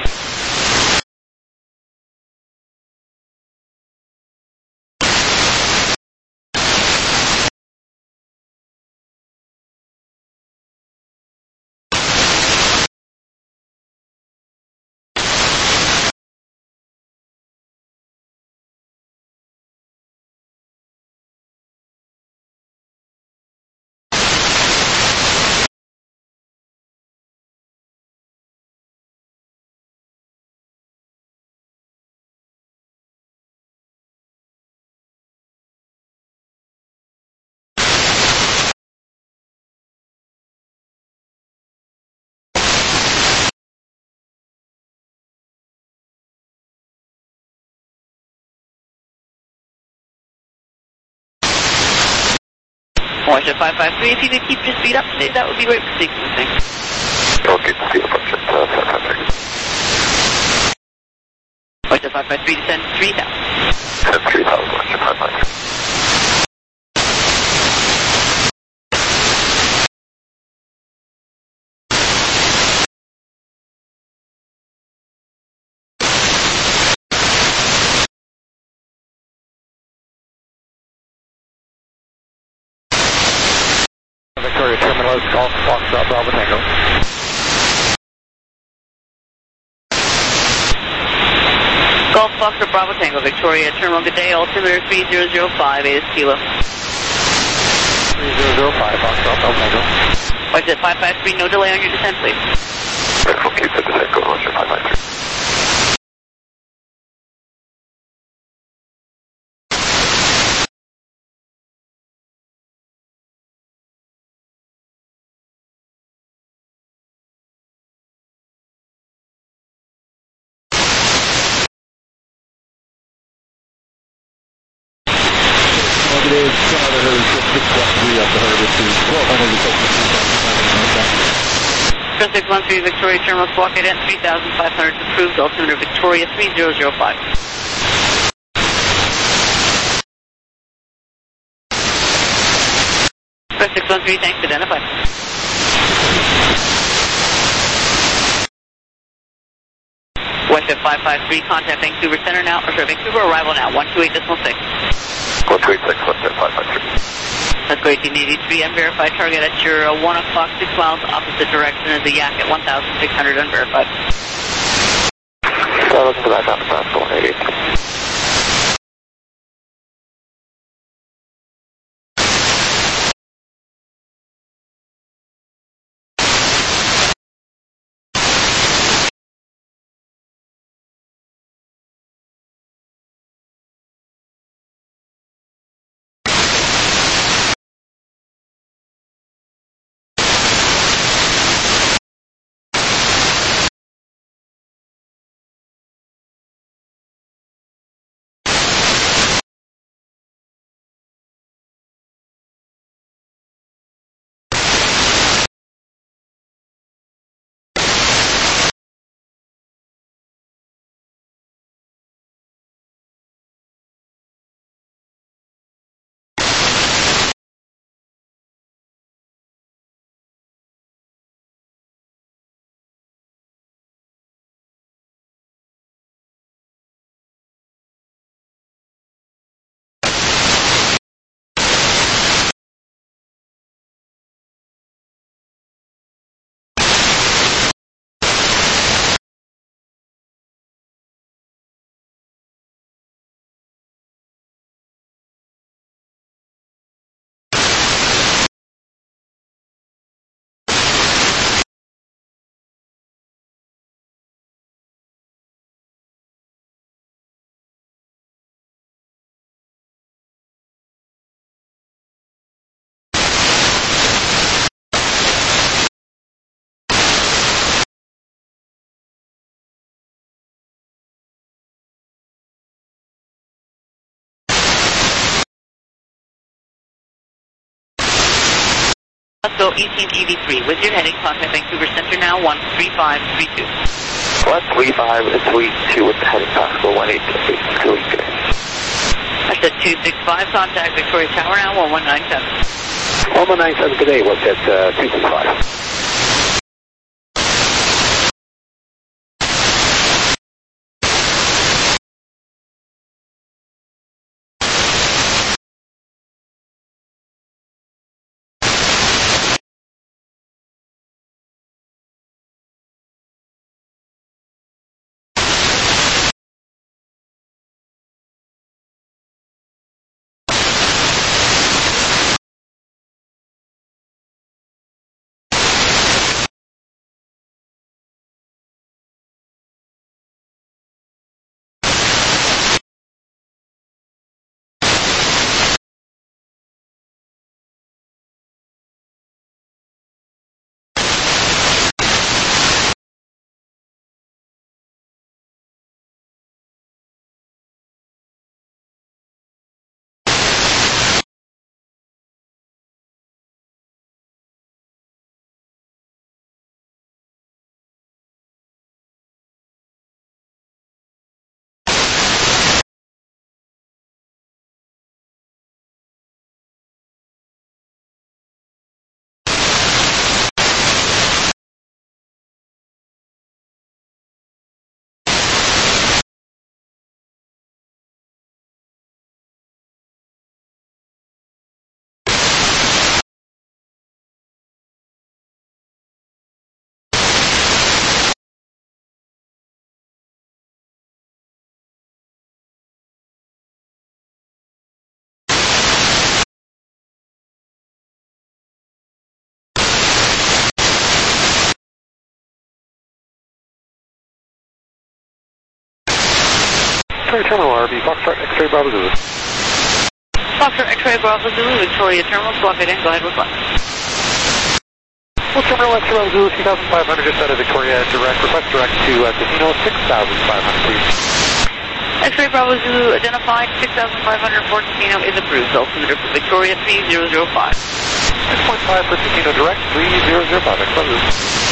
Whitejet five five three, if you could keep your speed up today, that would be great for sequencing. Okay, speed up, left jet uh, five five three. Whitejet five five three, descend three thousand. Descend three thousand, left jet five five three. Victoria Terminal, Golf Foxtrot Bravo Tango. Golf Foxtrot Bravo Tango, Victoria Terminal, good day, altimeter three zero zero five, eight is kilo. three zero zero five, Foxtrot Bravo Tango. Whitejet five five three, no delay on your descent, please. Right, we'll keep the descent going, left jet five five three. Negative, some other herd, six one three up the herd, this is twelve hundred to Cross six one three, Victoria Terminal, squawk ident three thousand five hundred, approved, altimeter Victoria three zero zero five. Cross six one three, thanks, identified. Whitejet five five three, contact Vancouver Center now, or sorry, Vancouver arrival now, one two eight decimal six. one two eight six, left jet five five three. Let's go eighteen eighty-three, unverified target at your uh, one o'clock, six miles opposite direction of the Yak at one thousand six hundred, unverified. So looking for that down to Pascal one eight eight three. Let's go eighteen eighty-three. With your heading, contact Vancouver Center now, one three five three two. one three five three two with the heading possible one eight two eight two. I said two six five, contact Victoria Tower now, one one nine seven. one one nine seven today, what's at uh, two six five? Terminal R B, Foxtrot X-ray Bravo Zulu. Foxtrot X-ray Bravo Zulu, Victoria Terminal, squawk it in, go ahead, request. Well, Terminal X-ray Bravo Zulu two thousand five hundred, just out of Victoria, direct, request direct to uh, Casino six thousand five hundred, please. X-ray Bravo Zulu identified, six thousand five hundred for Casino is approved. Altimeter for Victoria three zero zero five. six point five for Casino direct, three zero zero five, X-ray.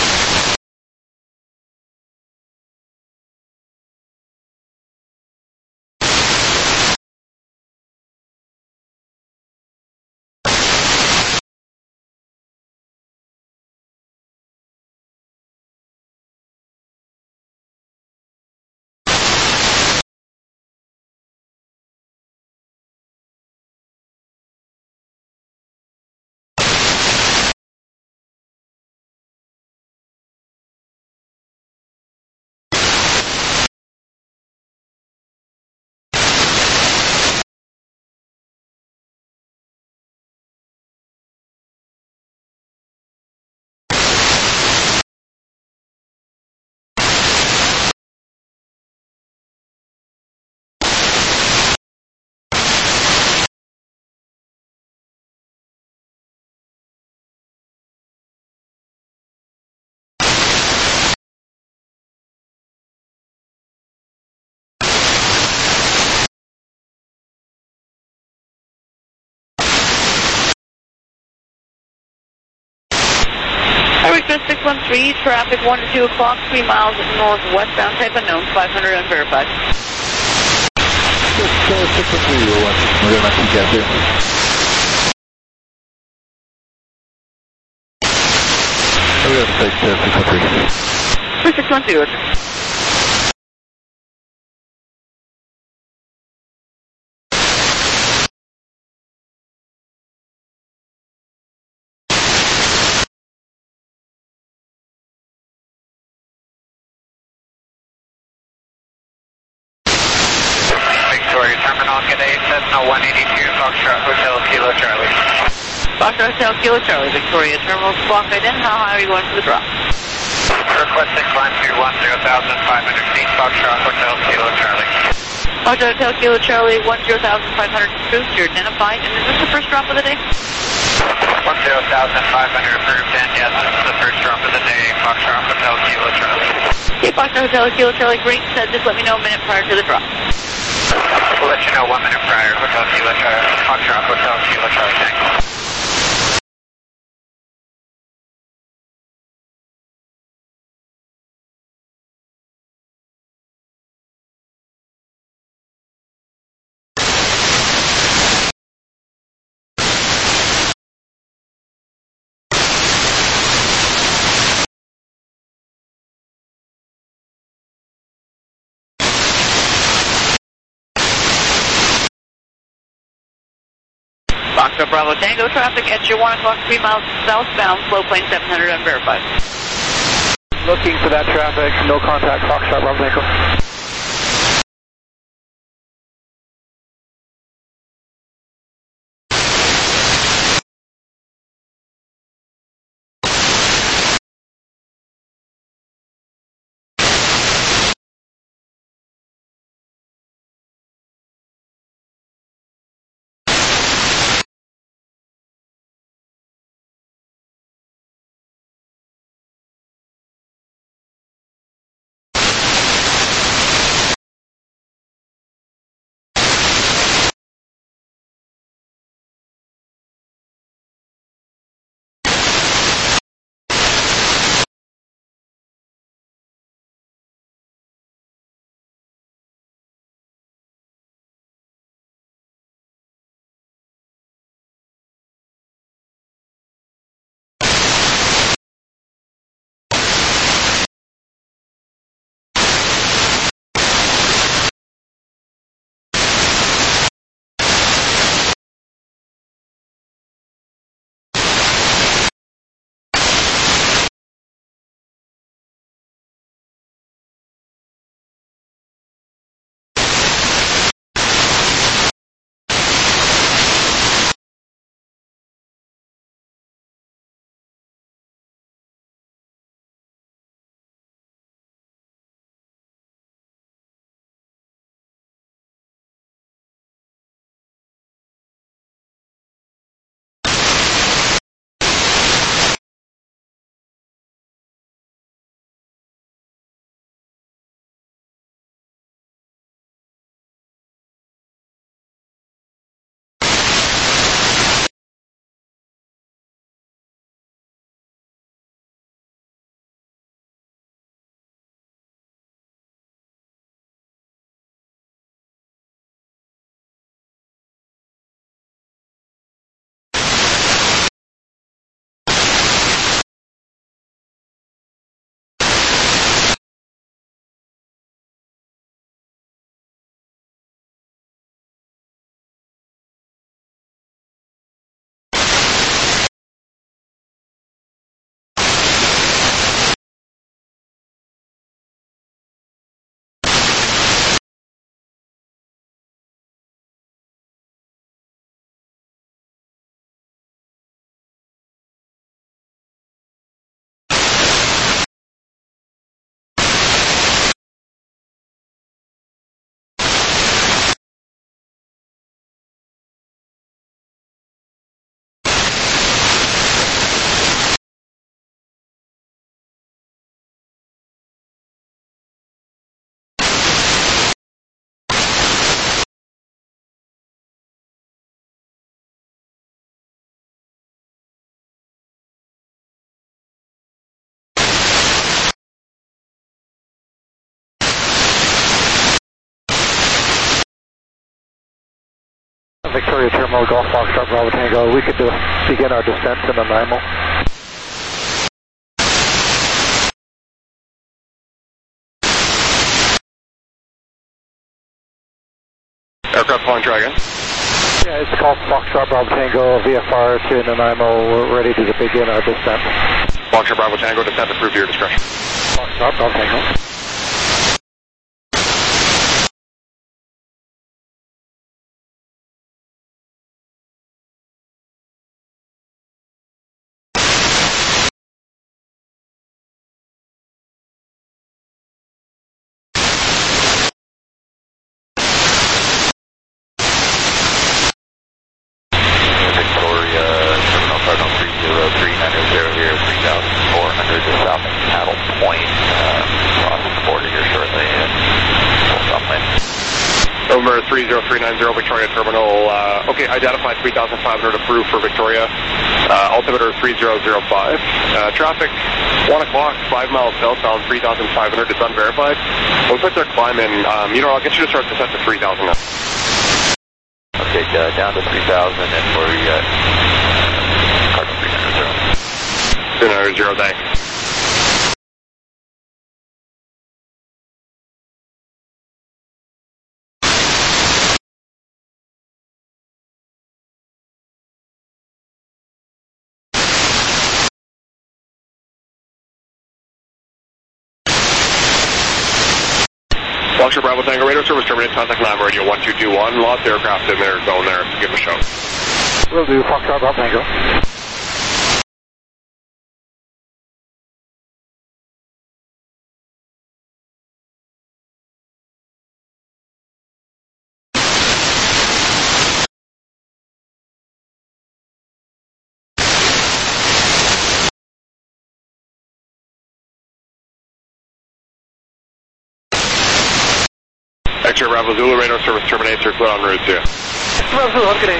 Request six one three, traffic one to two o'clock, three miles northwestbound, type unknown, five hundred unverified. six one three, we're watching. We're going to get there. We're going to take uh, six one three. For six one zero, sir. Victoria Terminal, good day, Cessna one eighty-two, Foxtrot Hotel, Kilo Charlie. Foxtrot Hotel, Kilo Charlie, Victoria Terminal, squawk right in. How high are you going for the drop? Requesting climb to one zero thousand five hundred feet, Foxtrot Hotel, Kilo Charlie. Foxtrot Hotel, Kilo Charlie, one zero thousand five hundred approved. You're identified. And is this the first drop of the day? one zero thousand five hundred approved, and yes, this is the first drop of the day, Foxtrot Hotel, Kilo Charlie. Okay, Foxtrot Hotel, Kilo Charlie, great. Said just let me know a minute prior to the drop. We'll let you know one minute prior, Hotel Kilo Charlie, Foxtrot Hotel, Kilo Charlie, thanks. Foxtrot Bravo Tango traffic at your one o'clock, three miles southbound, slow plane seven hundred unverified. Looking for that traffic, no contact, Foxtrot Bravo Tango. Victoria Terminal, Golf Foxtrot Bravo Tango. We could do, begin our descent in Nanaimo. Aircraft calling Dragon. Yeah, it's called Foxtrot Bravo Tango, V F R to Nanaimo. We're ready to begin our descent. Foxtrot Bravo Tango, descent approved to your discretion. Foxtrot Bravo Tango. November three zero three nine zero Victoria Terminal. Uh, okay, identified three thousand five hundred approved for Victoria. Uh, altimeter three zero zero five. Uh, traffic one o'clock, five miles southbound, three thousand five hundred. It's unverified. Once we start climbing, um, you know, I'll get you to start descent to three thousand. Okay, uh, down to three thousand and we're uh, Cardinal three nine zero. three nine zero, thanks. Foxtrot Bravo Tango Radio Service, terminate contact Lam Radio one two two one. Lots of aircraft in their zone there, so give them a shout. Will do, Foxtrot Bravo Tango. X-Ray Bravo Zulu Radio Service, terminate circle on route two. Bravo Zulu, okay.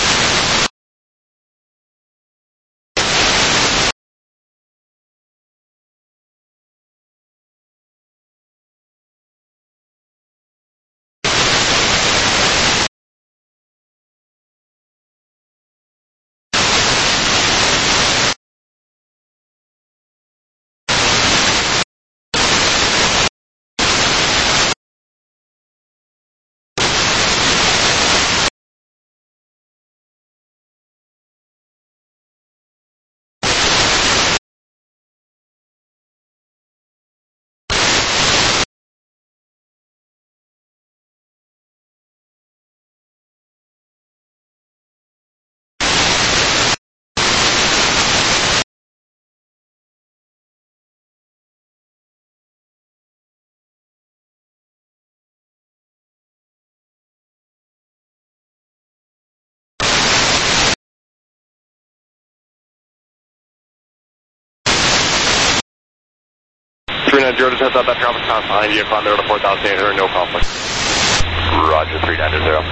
three nine zero, just heads up that traffic pass behind you, climb there to four thousand eight hundred, no conflict. Roger, three nine zero.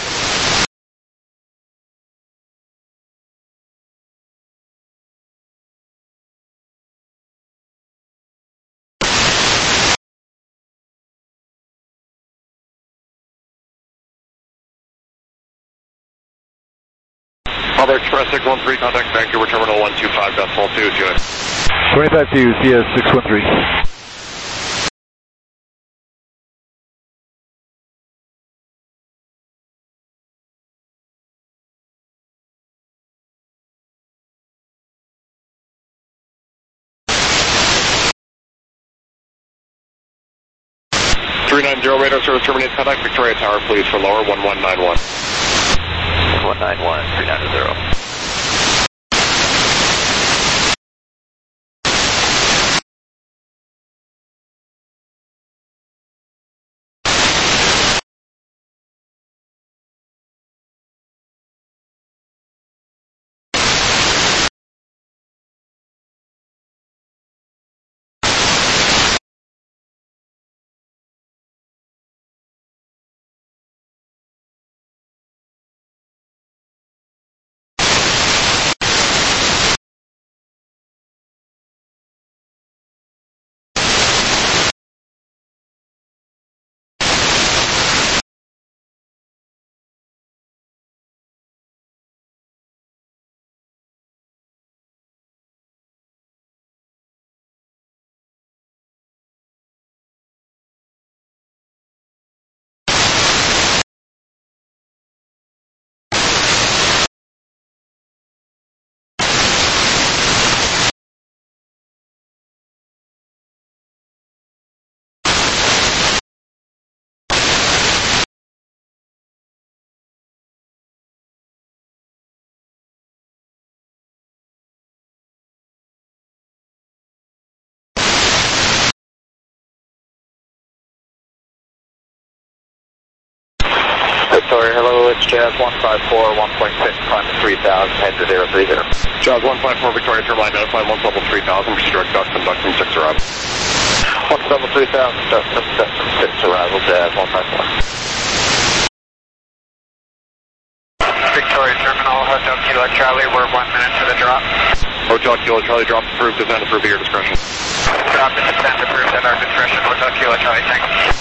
Harbor Express six one three, contact Vancouver Terminal one two five decimal two, see you. twenty-five two, C S six one three. three nine zero radar service terminate, contact Victoria Tower please for lower one one nine one. one nine one, three nine zero. Victoria, hello, it's Jazz one five four, one point six, climb to three thousand, head to zero three zero. Jazz one five four, Victoria Terminal, identify one level three thousand, proceed direct ducks and ducks from six arrival. one level three thousand, ducks from six arrival, Jazz one five four. Victoria Terminal, Hotel Kilo Charlie, we're one minute to the drop. Hotel Kilo Charlie, drop approved, descend approved at your discretion. Drop and descend approved at our discretion, Hotel Kilo Charlie, thank you.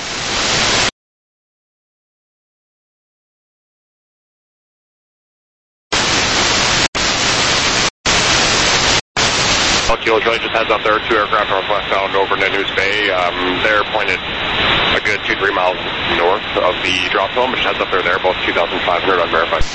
Kilo Charlie just heads up there, two aircraft northwestbound over Nanoose Bay. Um, they're pointed a good two, three miles north of the drop zone, but just heads up there, there, both two thousand five hundred unverified.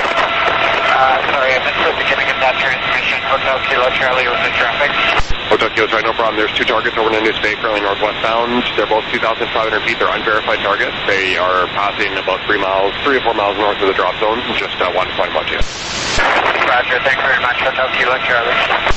Uh, sorry, I missed the beginning of that transmission. Hotel Kilo Charlie was in traffic. Hotel Kilo Charlie, no problem. There's two targets over in New Bay, currently northwest bound. They're both two thousand five hundred feet. They're unverified targets. They are passing about three miles, three or four miles north of the drop zone, just uh, one point one two. Roger, thanks very much. Hotel Kilo Charlie.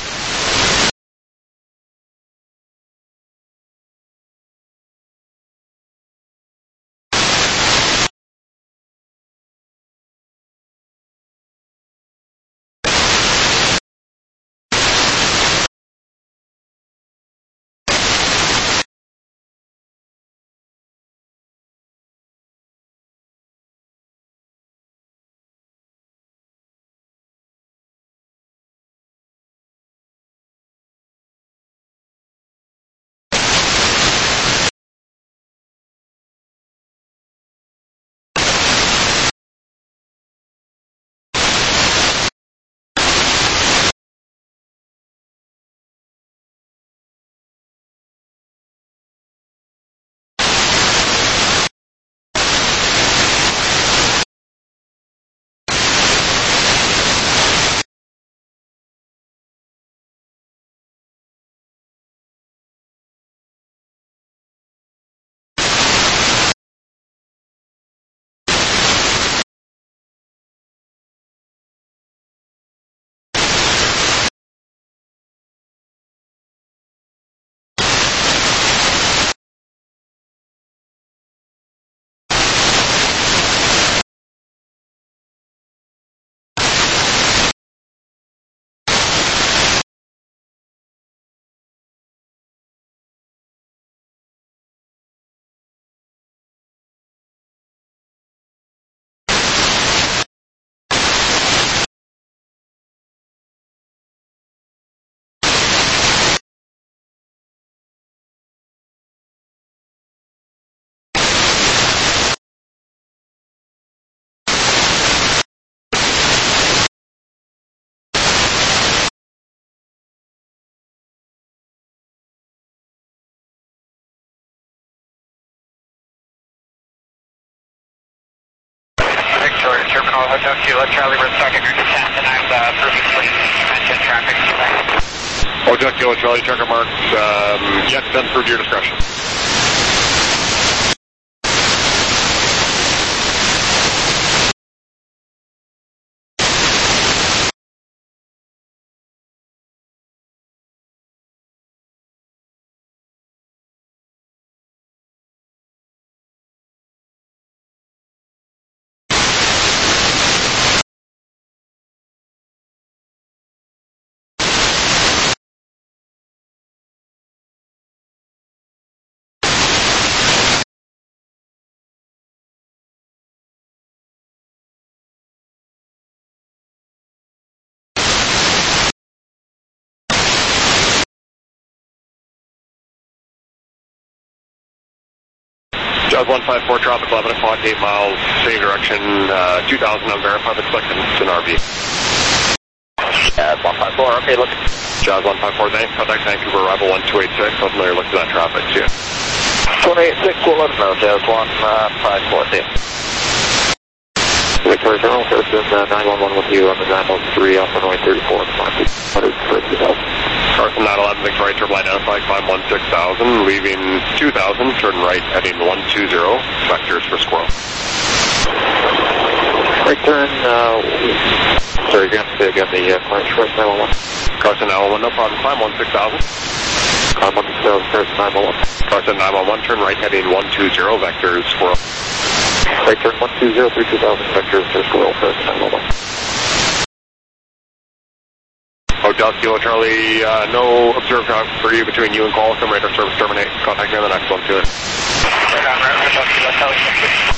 Victoria Terminal, Hotel Kilo Charlie, we're stuck at descent, and I'm uh, approving for suspension traffic. Hotel Kilo Charlie, checker marks. Um, yes, done through your discretion. Jazz one five four, traffic eleven o'clock, eight miles, same direction, uh, two thousand unverified, looks like it's an R V. Jazz one five four, okay, look. Jazz one five four, thanks, contact Vancouver, arrival one two eight six, let me know you're looking at that traffic, see ya. one eight six, we'll let them know, Jazz one five four, see ya. Victoria Terminal, Carson, uh, nine one one with you on the nine one three, Alpha Noise thirty-four, Carson nine eleven, Victoria Terminal identified, climb one six thousand, leaving two thousand, turn right, heading one two zero, vectors for Squirrel. Right turn, uh, sorry, you're going to have to say again the uh, climb first, nine one one. Carson nine one one, no problem, climb one six thousand. Climb one six thousand, Carson nine one one. Carson nine one one, turn right, heading one two zero, vectors Squirrel. Right turn one two zero three two thousand, vectors for Squirrel, Carson nine one one. Hotel Kilo Charlie, uh, no observed traffic for you between you and Qualicum, radar service terminate, contact me on the next one, to it. Right on, right, Hotel Kilo Charlie, thank you.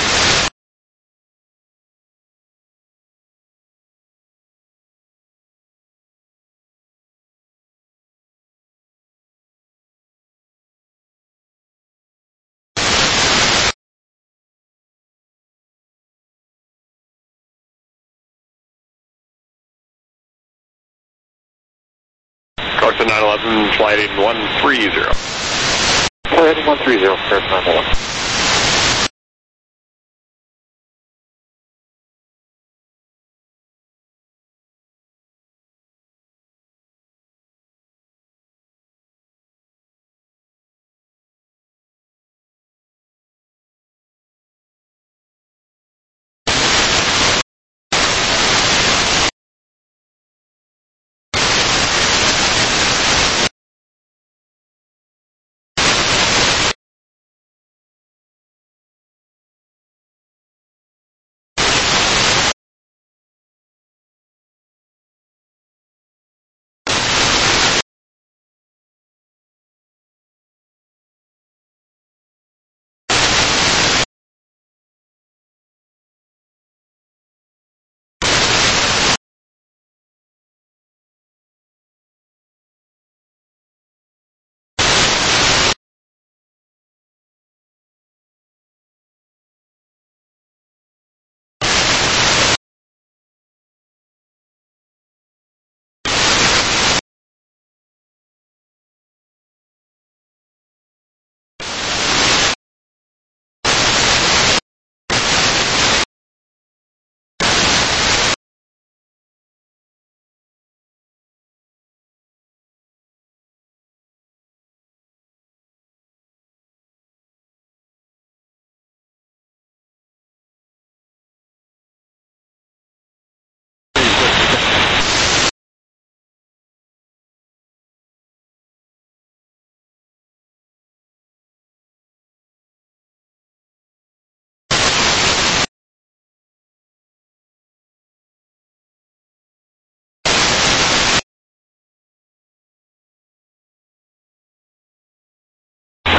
Carson nine eleven, sliding one three zero. Sliding one three zero, Carson nine eleven.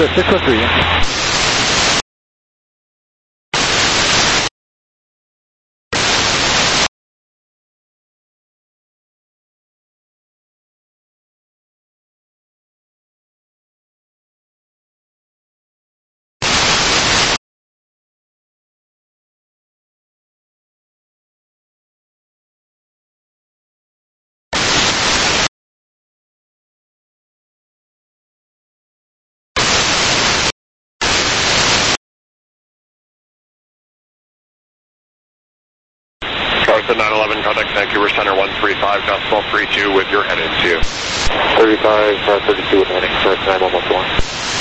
Chris six one three. Carson nine eleven, contact Vancouver Center one three five, decimal three two with your head into. thirty-five, uh, thirty-two with heading, start nine one one one.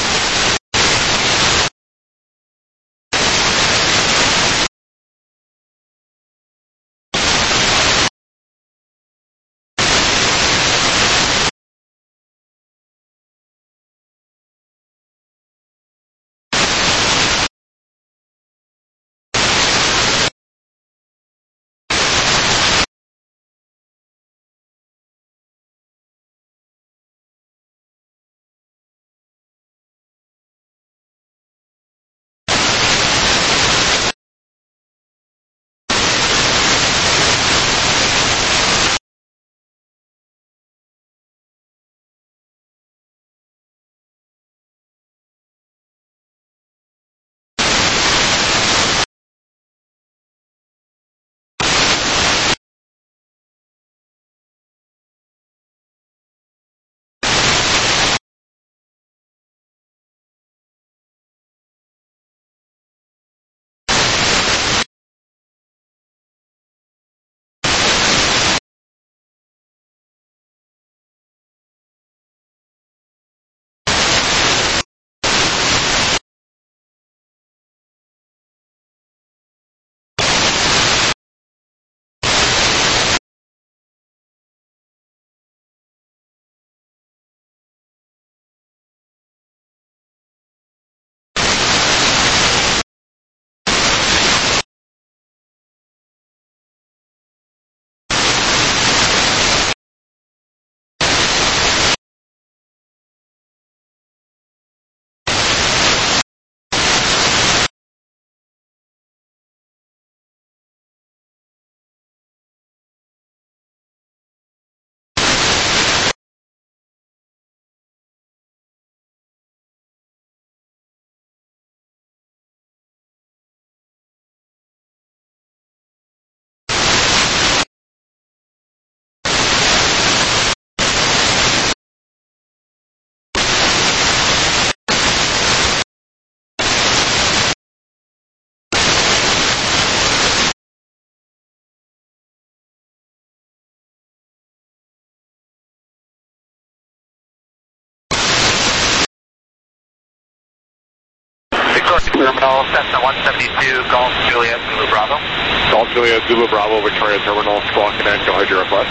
Terminal, Cessna one seventy-two, Golf Juliet, Zulu Bravo. Golf Juliet, Zulu Bravo, Victoria Terminal, squawk and go ahead, your request.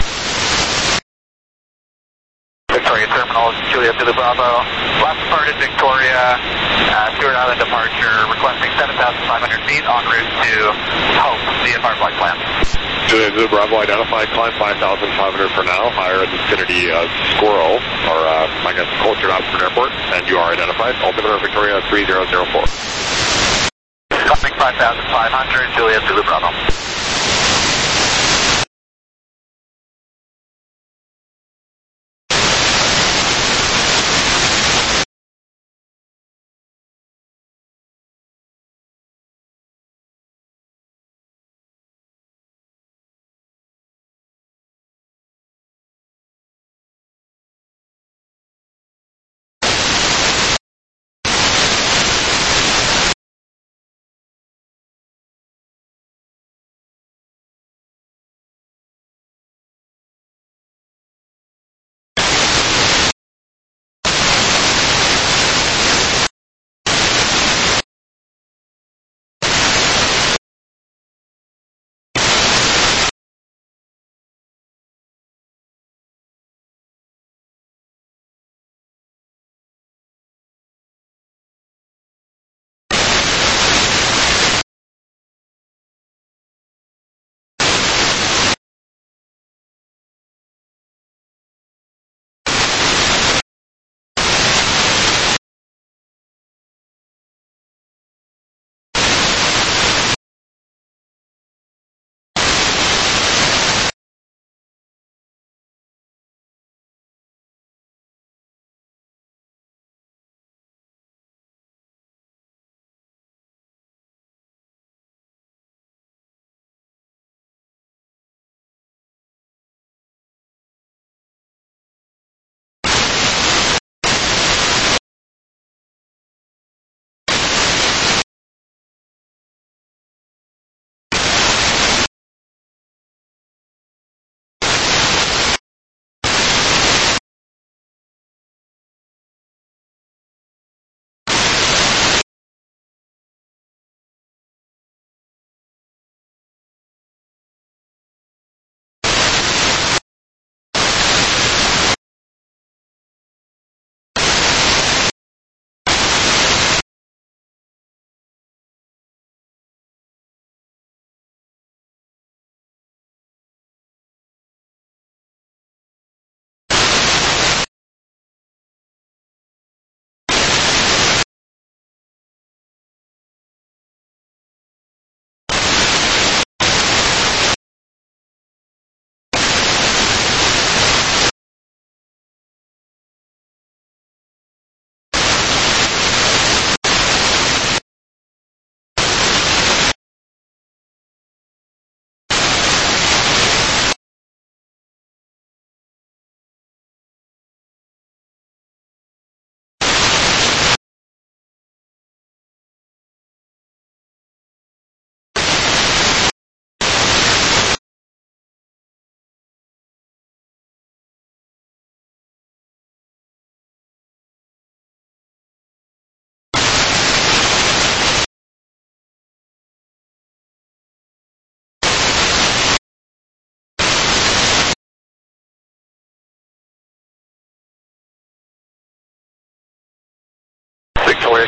Victoria Terminal, Juliet, Zulu Bravo. Last departed Victoria, uh, Stewart Island departure, requesting seven thousand five hundred feet en route to Hope, via Firefly plan. Juliet, Zulu Bravo, identified, climb five thousand five hundred for now, higher in the vicinity of Squirrel, or uh, I guess closer to Oxford Airport, and you are identified, altimeter Victoria three zero zero four. Climbing five thousand five hundred, Juliet, Zulu Bravo.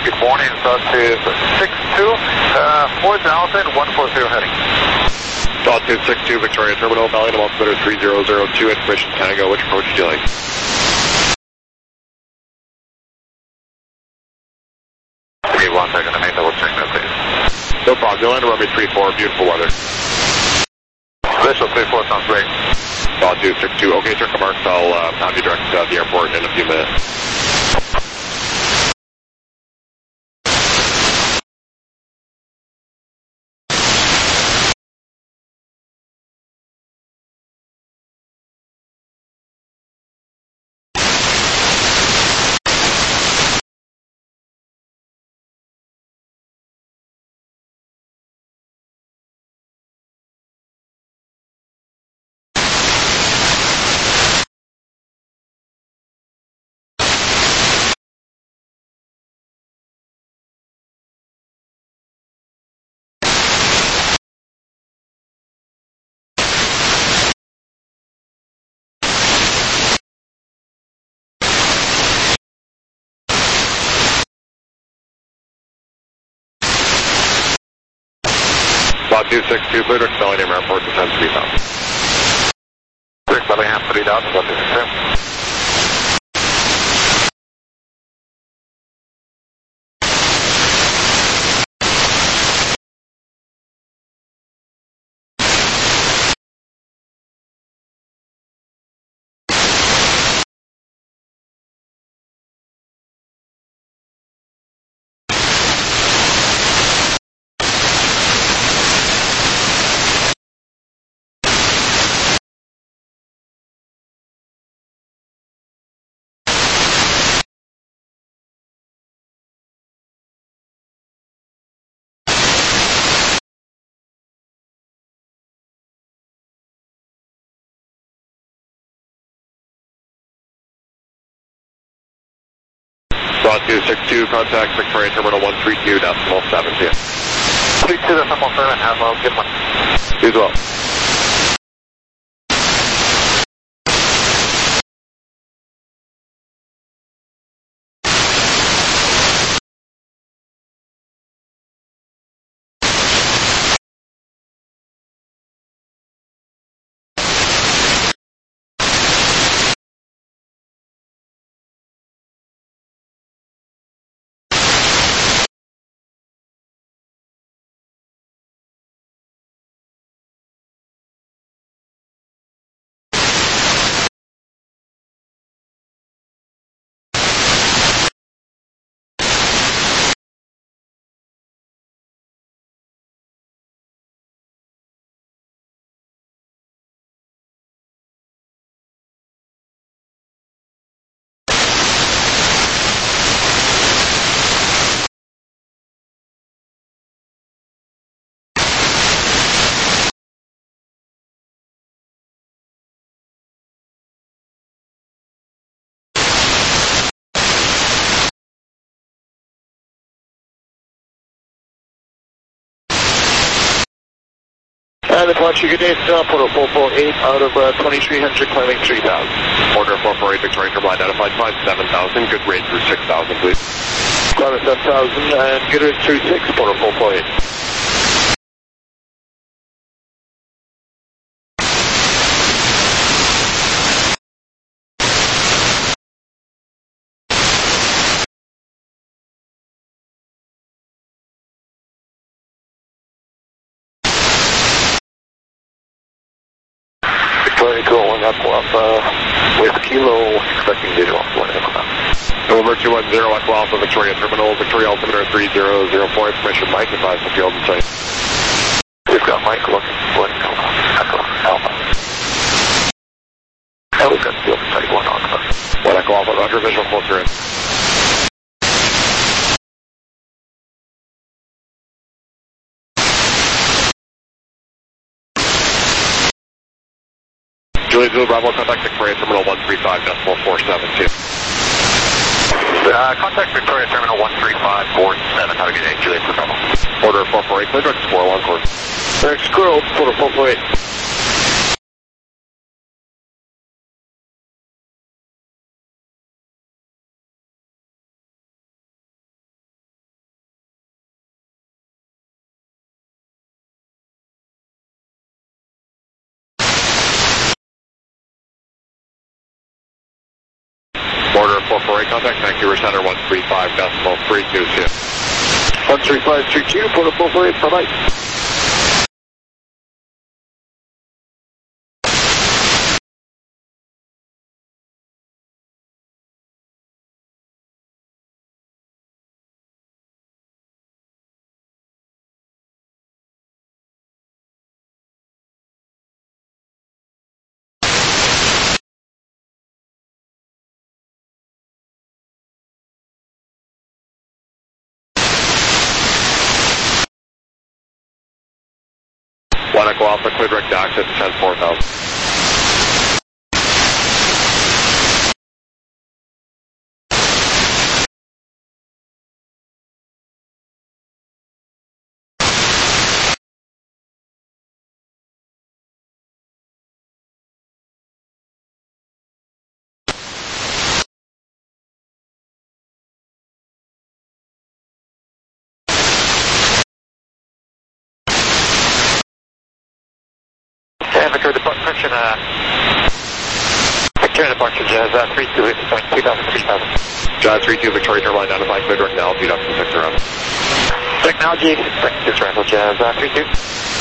Good morning, Sawtooth six two, uh, four thousand, one four zero heading. Sawtooth six two, Victoria Terminal, Valiant altimeter three zero zero two, information Tango, which approach would you like? Give me one second, I may double check that, please. No problem, you'll land runway three four, beautiful weather. Visual three four sounds great. Sawtooth six two, okay, check the marks, I'll uh, have you direct to uh, the airport in a few minutes. Sawtooth six two, clear to Bellingham Airport, descend three thousand. Clear to Bellingham three thousand, Sawtooth six two. Sawtooth six two, contact Victoria Terminal one three two, decimal seven, see ya. three two, decimal seven, have a good one. You as well. And departure, good day, uh, Porter four four eight out of uh, twenty-three hundred, climbing three thousand. Order four four eight, Victoria Terminal identified, climb seven thousand, good rate through six thousand, please. Climbing seven thousand and good rate through six, Porter four four eight. Victoria Echo one Echo Alpha with Kilo, expecting visual one Echo Alpha. Over two one zero, Echo Alpha, Victoria Terminal, Victoria altimeter three zero zero four, information Mike, advise the field and site. We've got Mike looking for Echo Alpha. And we've got field and site one Alpha. One Echo Alpha, roger, visual closer in. Juliet Zulu Bravo, contact Victoria Terminal one three five, decimal four seven, see ya. Uh, contact Victoria Terminal one three five four seven. Have a good day, Juliet Zulu Bravo. Order four four eight, clear direct squirrel on course. Direct squirrel, Porter four four eight. contact Vancouver Center one three five decimal three two two. one three five three two, protocol for eight, bye-bye. one Echo Alpha, clear direct access to ten four thousand. And Victoria departure, uh, Victoria departure, Jazz, uh, three two, point two thousand, three thousand. Jazz three two, Victoria Terminal identified, clear direct now, altitude up to six around. Technology, expect this rental, Jazz, uh, three two.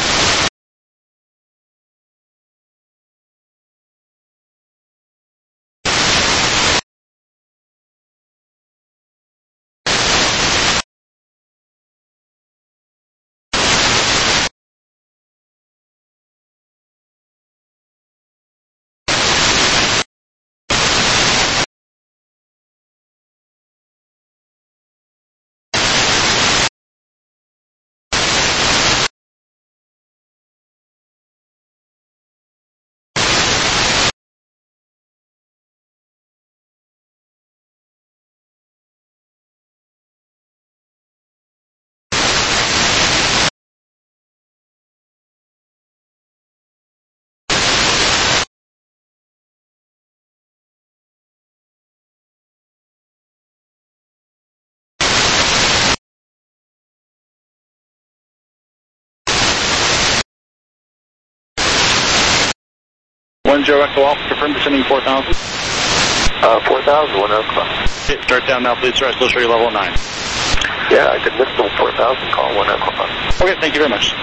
one zero Echo Alpha, confirm descending four thousand. Uh, four thousand, one Echo. Okay, start down now, please, sir. I still show you level nine. Yeah, I could miss the four thousand call, one Echo. Okay, thank you very much.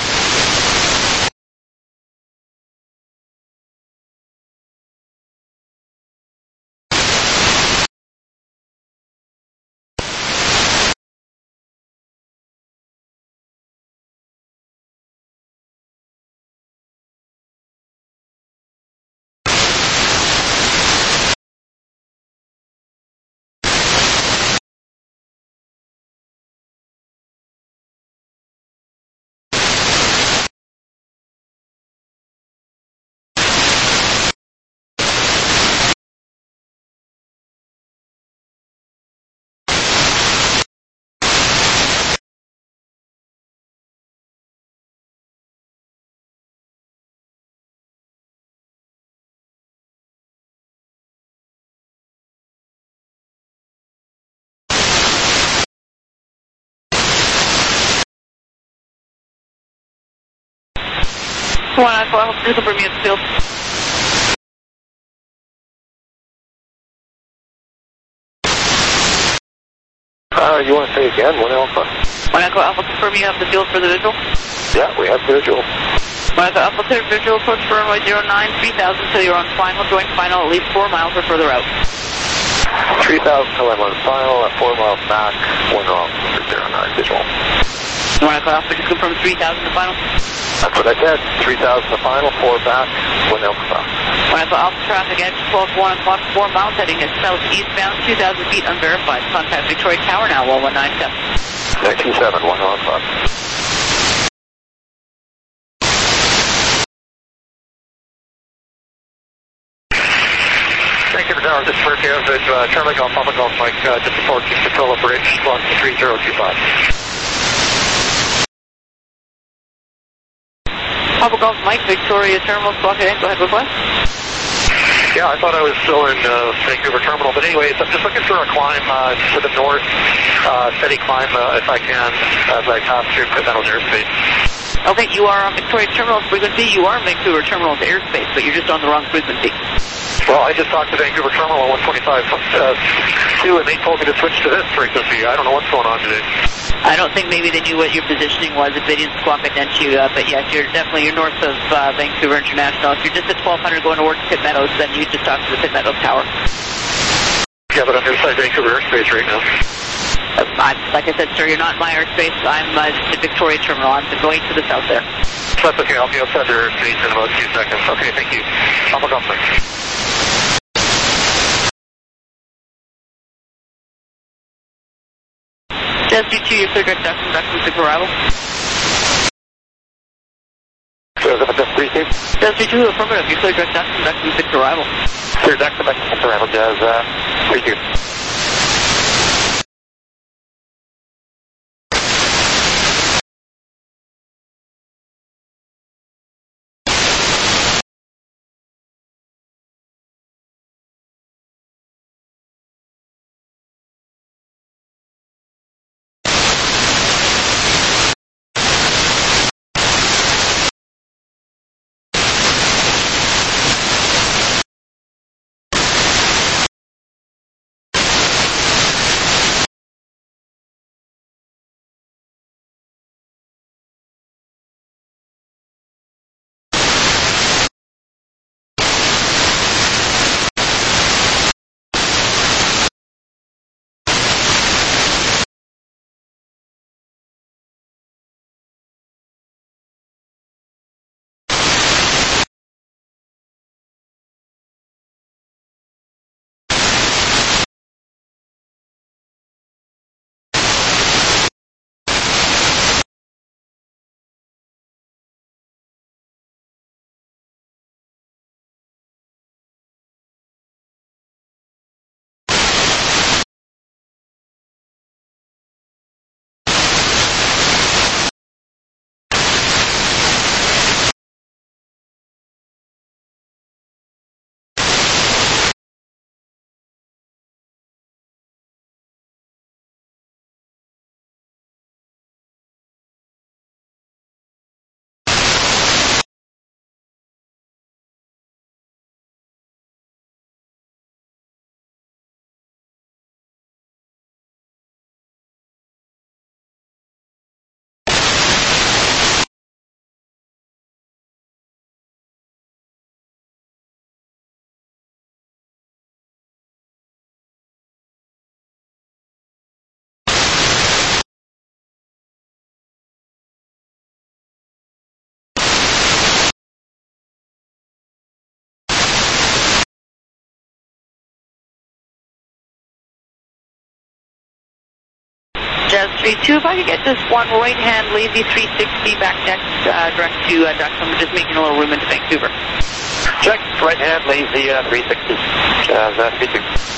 one Echo Alpha, please confirm you at the field. Uh, you want to say again, one Alpha? one Echo Alpha, confirm you have the field for the visual. Yeah, we have visual. one Echo Alpha, clear visual, approach for runway zero nine, three thousand until you're on final, join final at least four miles or further out. three thousand till I'm on final, at four miles back, one off, zero nine visual. one Echo Alpha, just confirm three thousand to final. That's what I said, three thousand to final, four back, one Alpha. one Echo Alpha, traffic edge, twelve one o'clock, four miles, heading is southeastbound, two thousand feet unverified. Contact Victoria Tower now, one one nine seven. nineteen seven, one Alpha. Thank you for Tower, this is Murphy Airfield, uh, Charlie Golf, Papa Golf, Mike, uh, just before Controller Bridge, block three zero two five. Papa Golf Mike, Victoria Terminal, block it in, go ahead, request. Yeah, I thought I was still in uh, Vancouver Terminal, but anyways, I'm just looking for a climb uh, to the north, uh, steady climb uh, if I can, as I pass through Continental airspace. Okay, you are on Victoria Terminal frequency, you are in Vancouver Terminal's airspace, but you're just on the wrong frequency. Well, I just talked to Vancouver Terminal on one twenty-five uh, two, and they told me to switch to this frequency. I don't know what's going on today. I don't think maybe they knew what your positioning was if they didn't squawk identity you, uh, but yes, you're definitely, you're north of uh, Vancouver International. If you're just at twelve hundred going towards Pitt Meadows, then you just talk to the Pitt Meadows Tower. Yeah, but I'm inside Vancouver airspace right now. Uh, I'm, like I said, sir, you're not in my airspace. I'm uh, just at Victoria Terminal. I'm going to the south there. That's okay. I'll be outside their airspace in about two seconds. Okay, thank you. I'll look up there. Jazz three two, you're clear direct duck from Duck Victor arrival. So, is that Jazz three two? Jazz three two, affirmative. You're clear direct duck from Duck Victor arrival. Clear duck from Duck Victor arrival, Jazz uh, three two. Jazz three two, if I could get this one right-hand lazy three sixty back next uh, direct to uh, Duck. I'm just making a little room into Vancouver. Check, right hand, lazy uh, three sixty. Jazz uh, three two.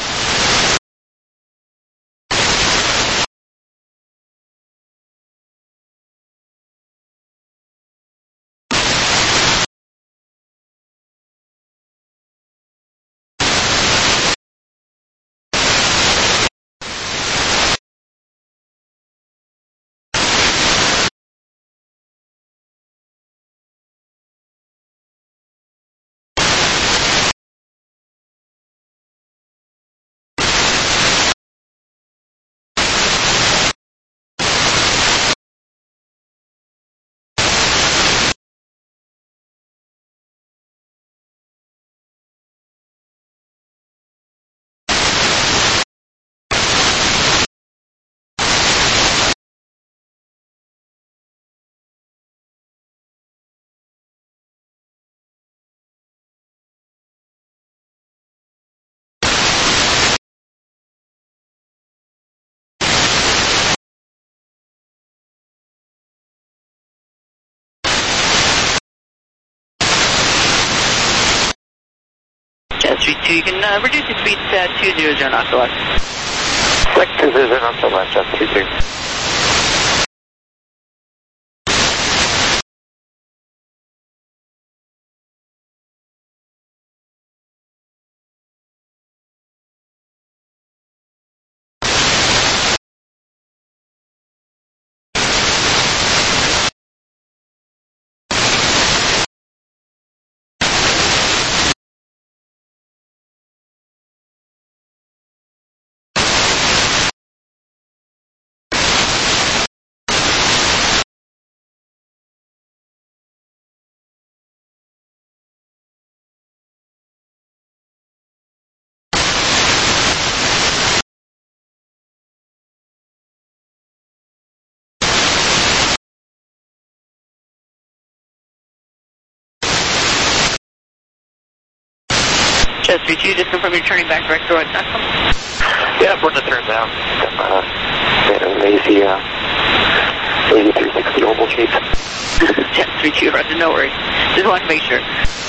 Jazz three two, you can uh, reduce your speed to two zero zero knots or less. Click two zero zero knots or less, Jazz three two. Jazz three two, just confirm you're turning back direct to right Saxon. Yeah, we're going to turn down. Some, uh, made a lazy, uh, lazy three sixty oval shape. Jazz three two, Roger, no worries. Just want to make sure.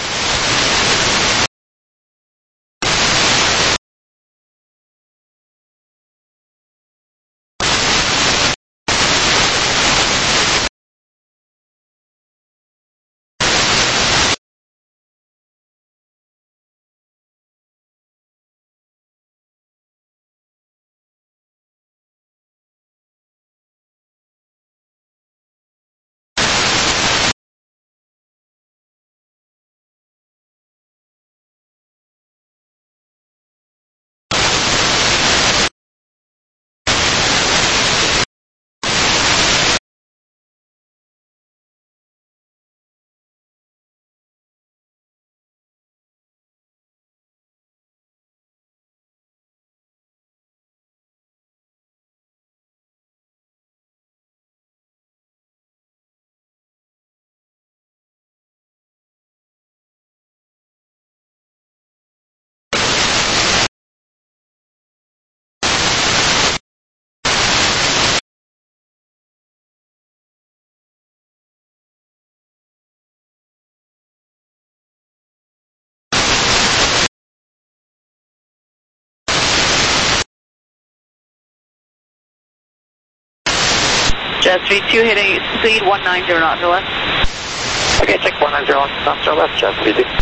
Jazz three two, hitting speed one nine zero knots or less. Okay, check one nine zero knots or less, Jazz three two.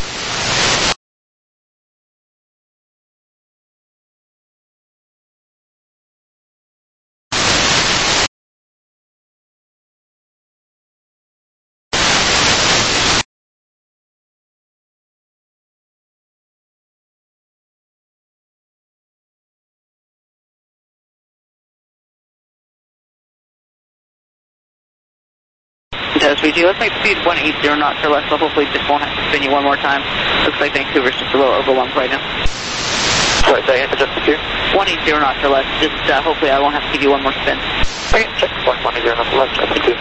Jazz three two, let's make speed one eight zero knots or less, so hopefully this won't have to spin you one more time. Looks like Vancouver's just a little overwhelmed right now. Sorry, say again, Jazz two. one eight zero knots or less, just uh, hopefully I won't have to give you one more spin. Okay, check one one zero knots or less, Jazz two.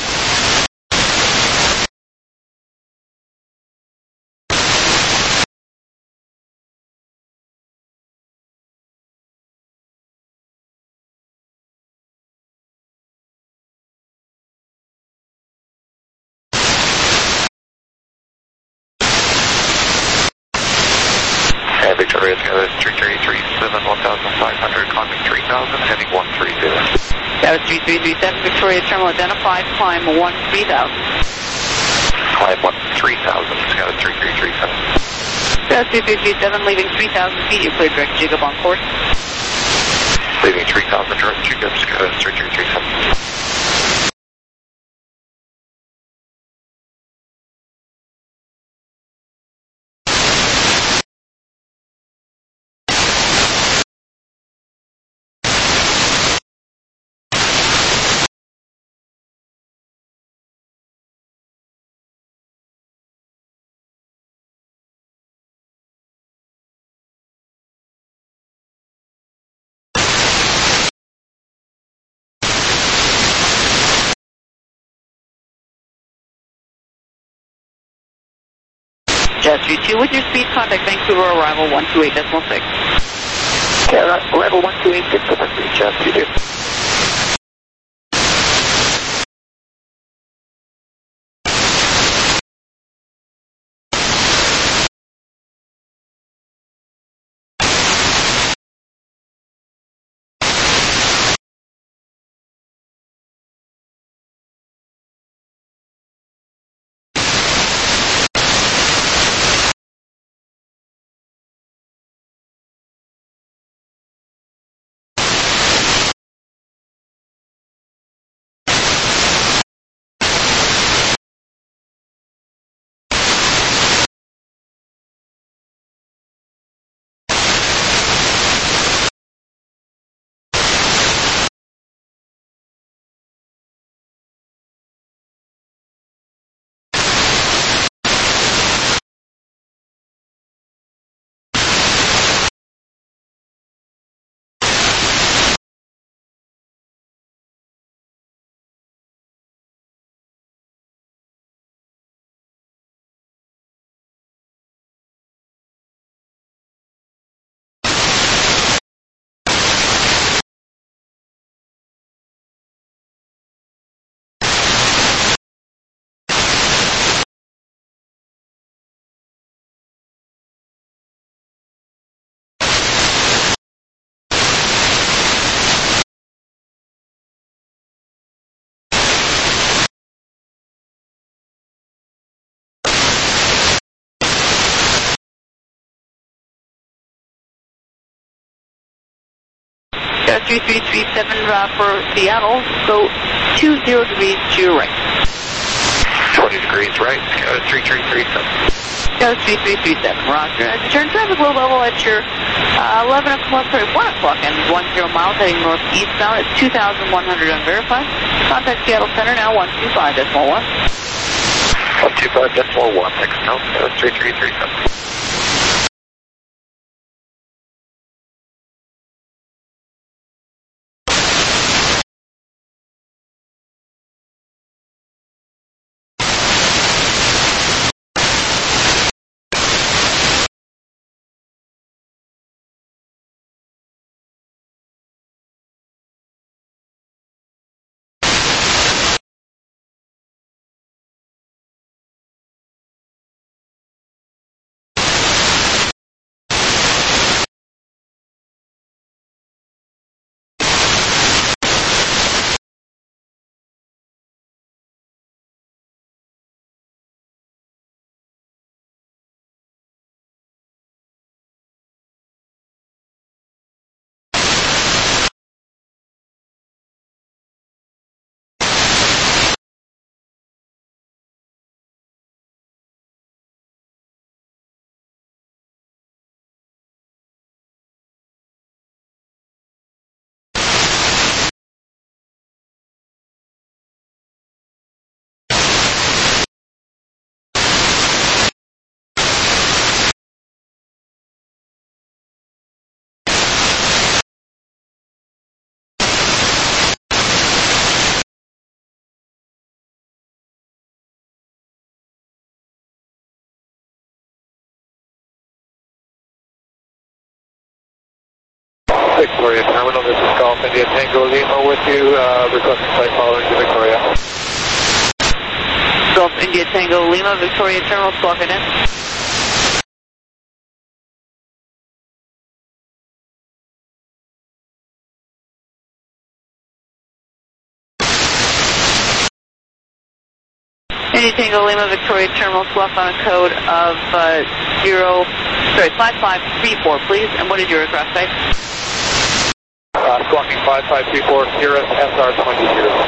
And Victoria's got a three three three seven, one thousand five hundred, climbing three thousand, heading one three zero. That was three three three seven, Victoria Terminal identified, climb one three thousand. Climb one three thousand, it's got a three three three seven. That was three three three seven, leaving three thousand feet, you clear direct jig up on course. Leaving three thousand direct Jacobs, got a three three three seven. Jazz three two, with your speed, contact Vancouver arrival one two eight decimal six. Okay, arrival one two eight six, Jazz three two. Oscar three three three seven uh, for Seattle, go two zero degrees to your right. twenty degrees right, Scout three three three seven. Scout three three three seven, roger. As you turn traffic low level at your uh, eleven o'clock, sorry, one o'clock and one zero miles heading northeastbound at two thousand one hundred unverified. Contact Seattle Center now one two five decimal one. one two five decimal one, next now, Scout three three three seven. Victoria Terminal, this is Golf India Tango Lima with you, uh, requesting flight following to Victoria. Golf India Tango Lima, Victoria Terminal, clock it in. India Tango Lima, Victoria Terminal, swap on a code of uh, zero, sorry, five five three four, please. And what is your aircraft type? Uh, squawking five five three four, Cirrus S R twenty zero.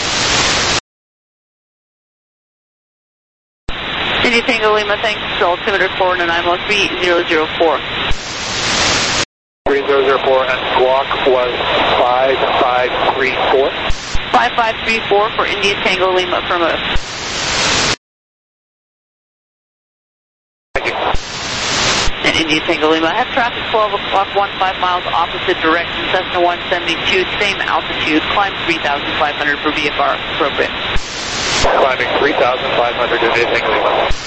India Tango Lima, thanks. Altimeter four nine nine three zero zero four. three zero zero four, and squawk was five five three four. five five three four for India Tango Lima, affirmative. Thank you. And India Tango Lima, have traffic twelve o'clock, fifteen miles opposite direction, Cessna one seventy-two, same altitude, climb three thousand five hundred for V F R, appropriate. Climbing three thousand five hundred India Tango Lima.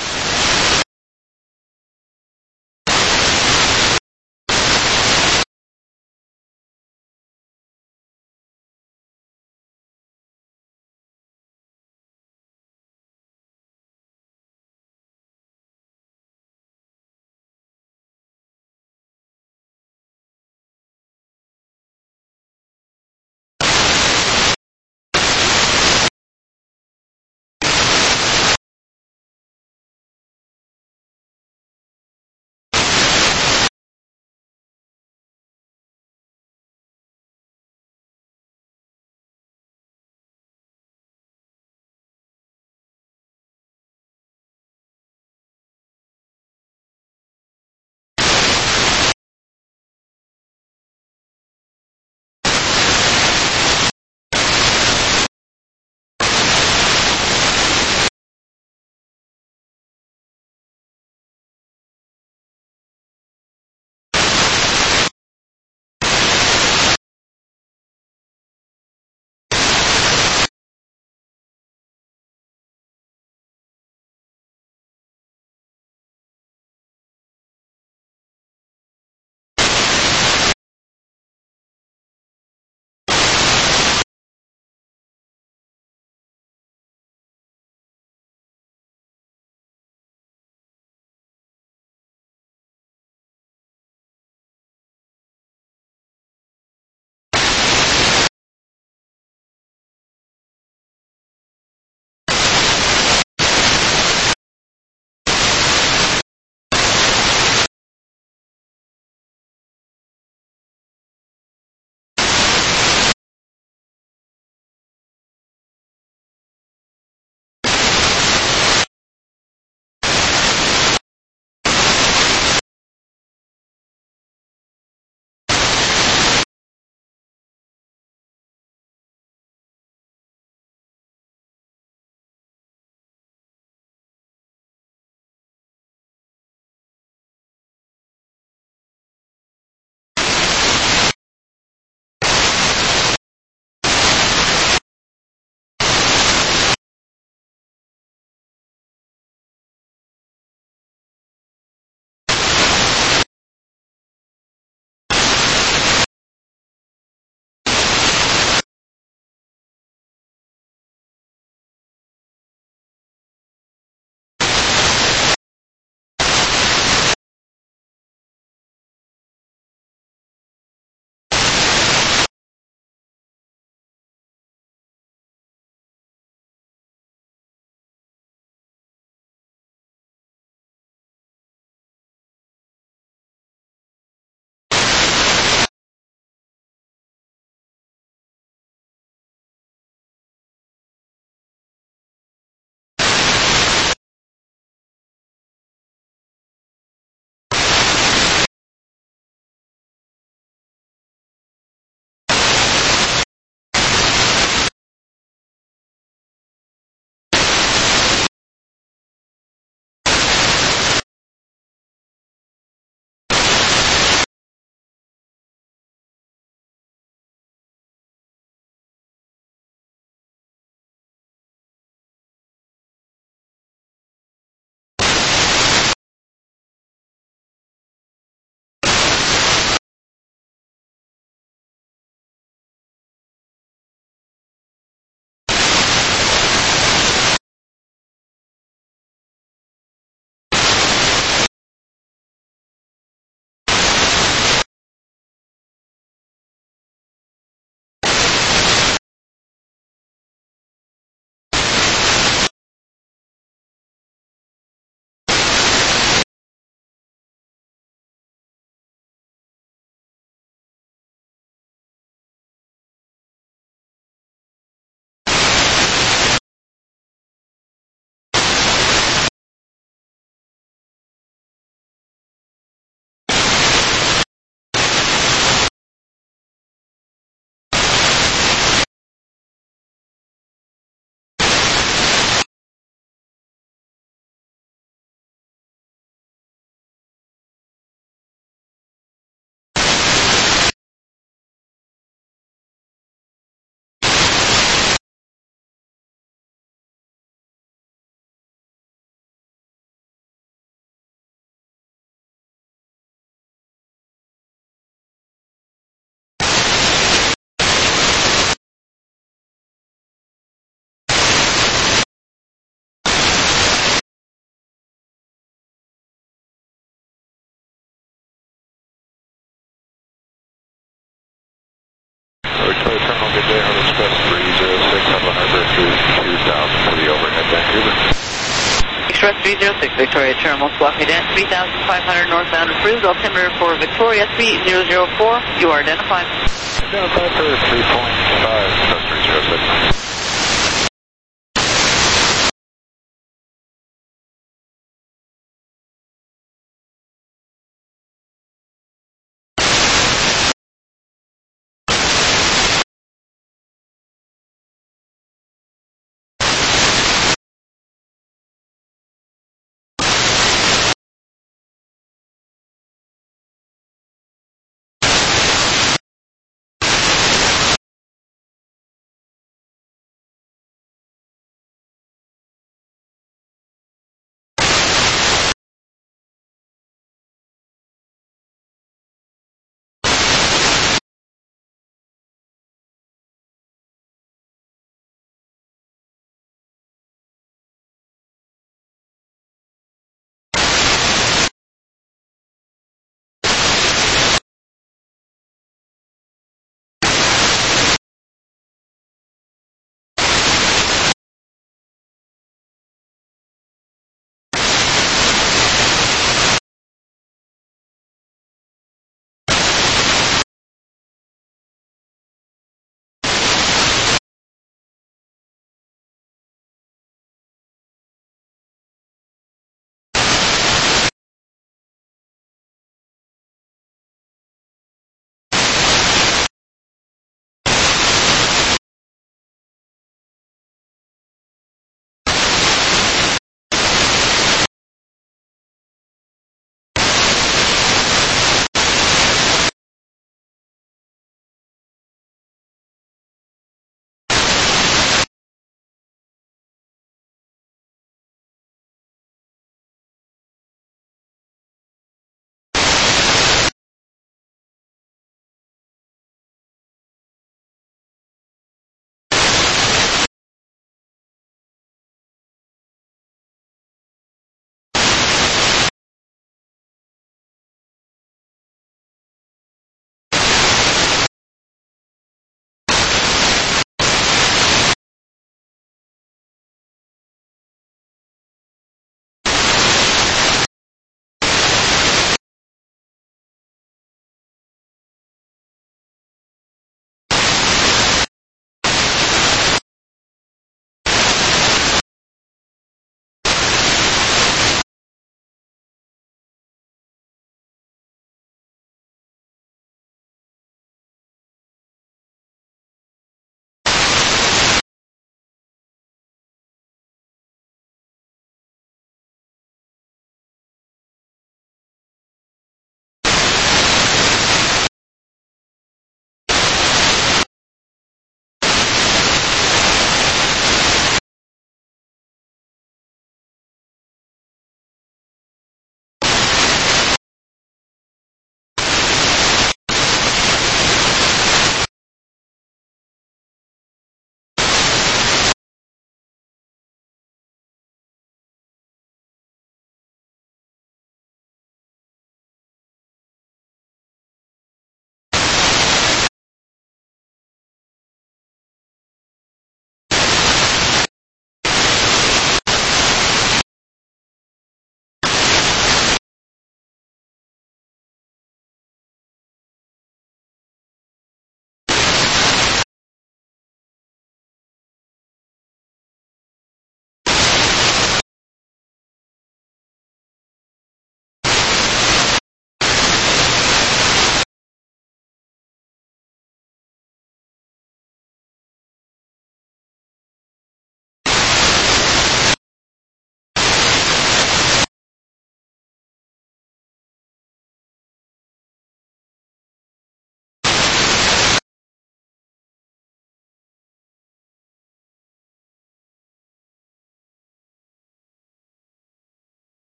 Express three zero six, Victoria Terminal, squawk again, three thousand five hundred northbound approved, altimeter for Victoria three zero zero four, you are identified. Identified for three point five, Express three zero six.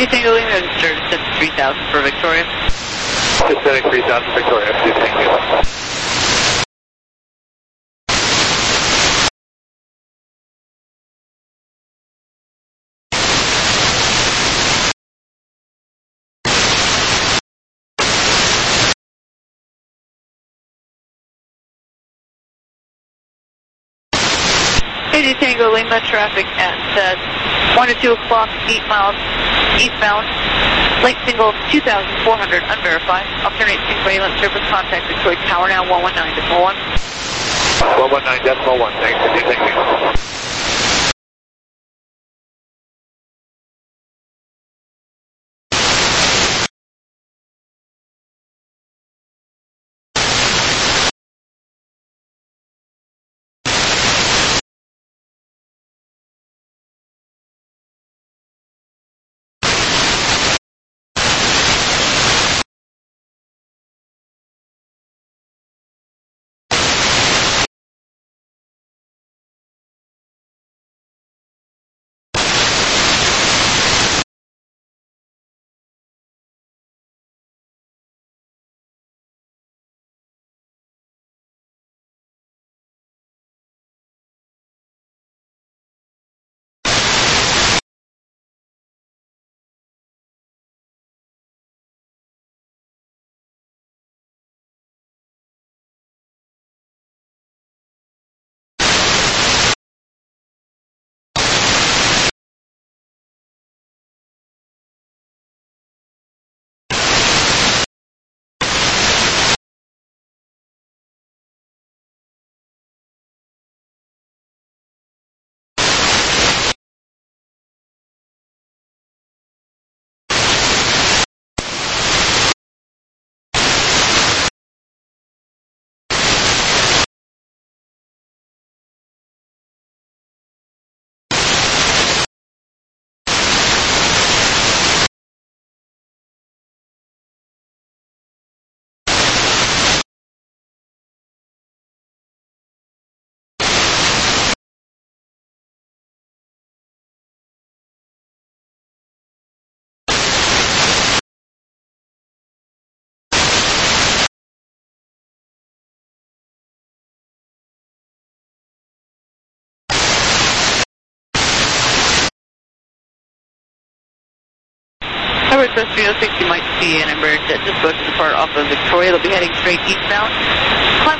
Indy Tango Lima, registered to three thousand for Victoria. Descending three thousand Victoria, please, thank you. Indy Tango Lima, traffic at uh, one to two o'clock, eight miles eastbound. Late single two thousand four hundred, unverified. Alternate single service contact Victoria Tower now one one nine decimal one. one one nine decimal one, thanks, Indy, thank you. Southwest three oh six, you might see an Embraer jet just go to depart off of Victoria. They'll be heading straight eastbound. Climb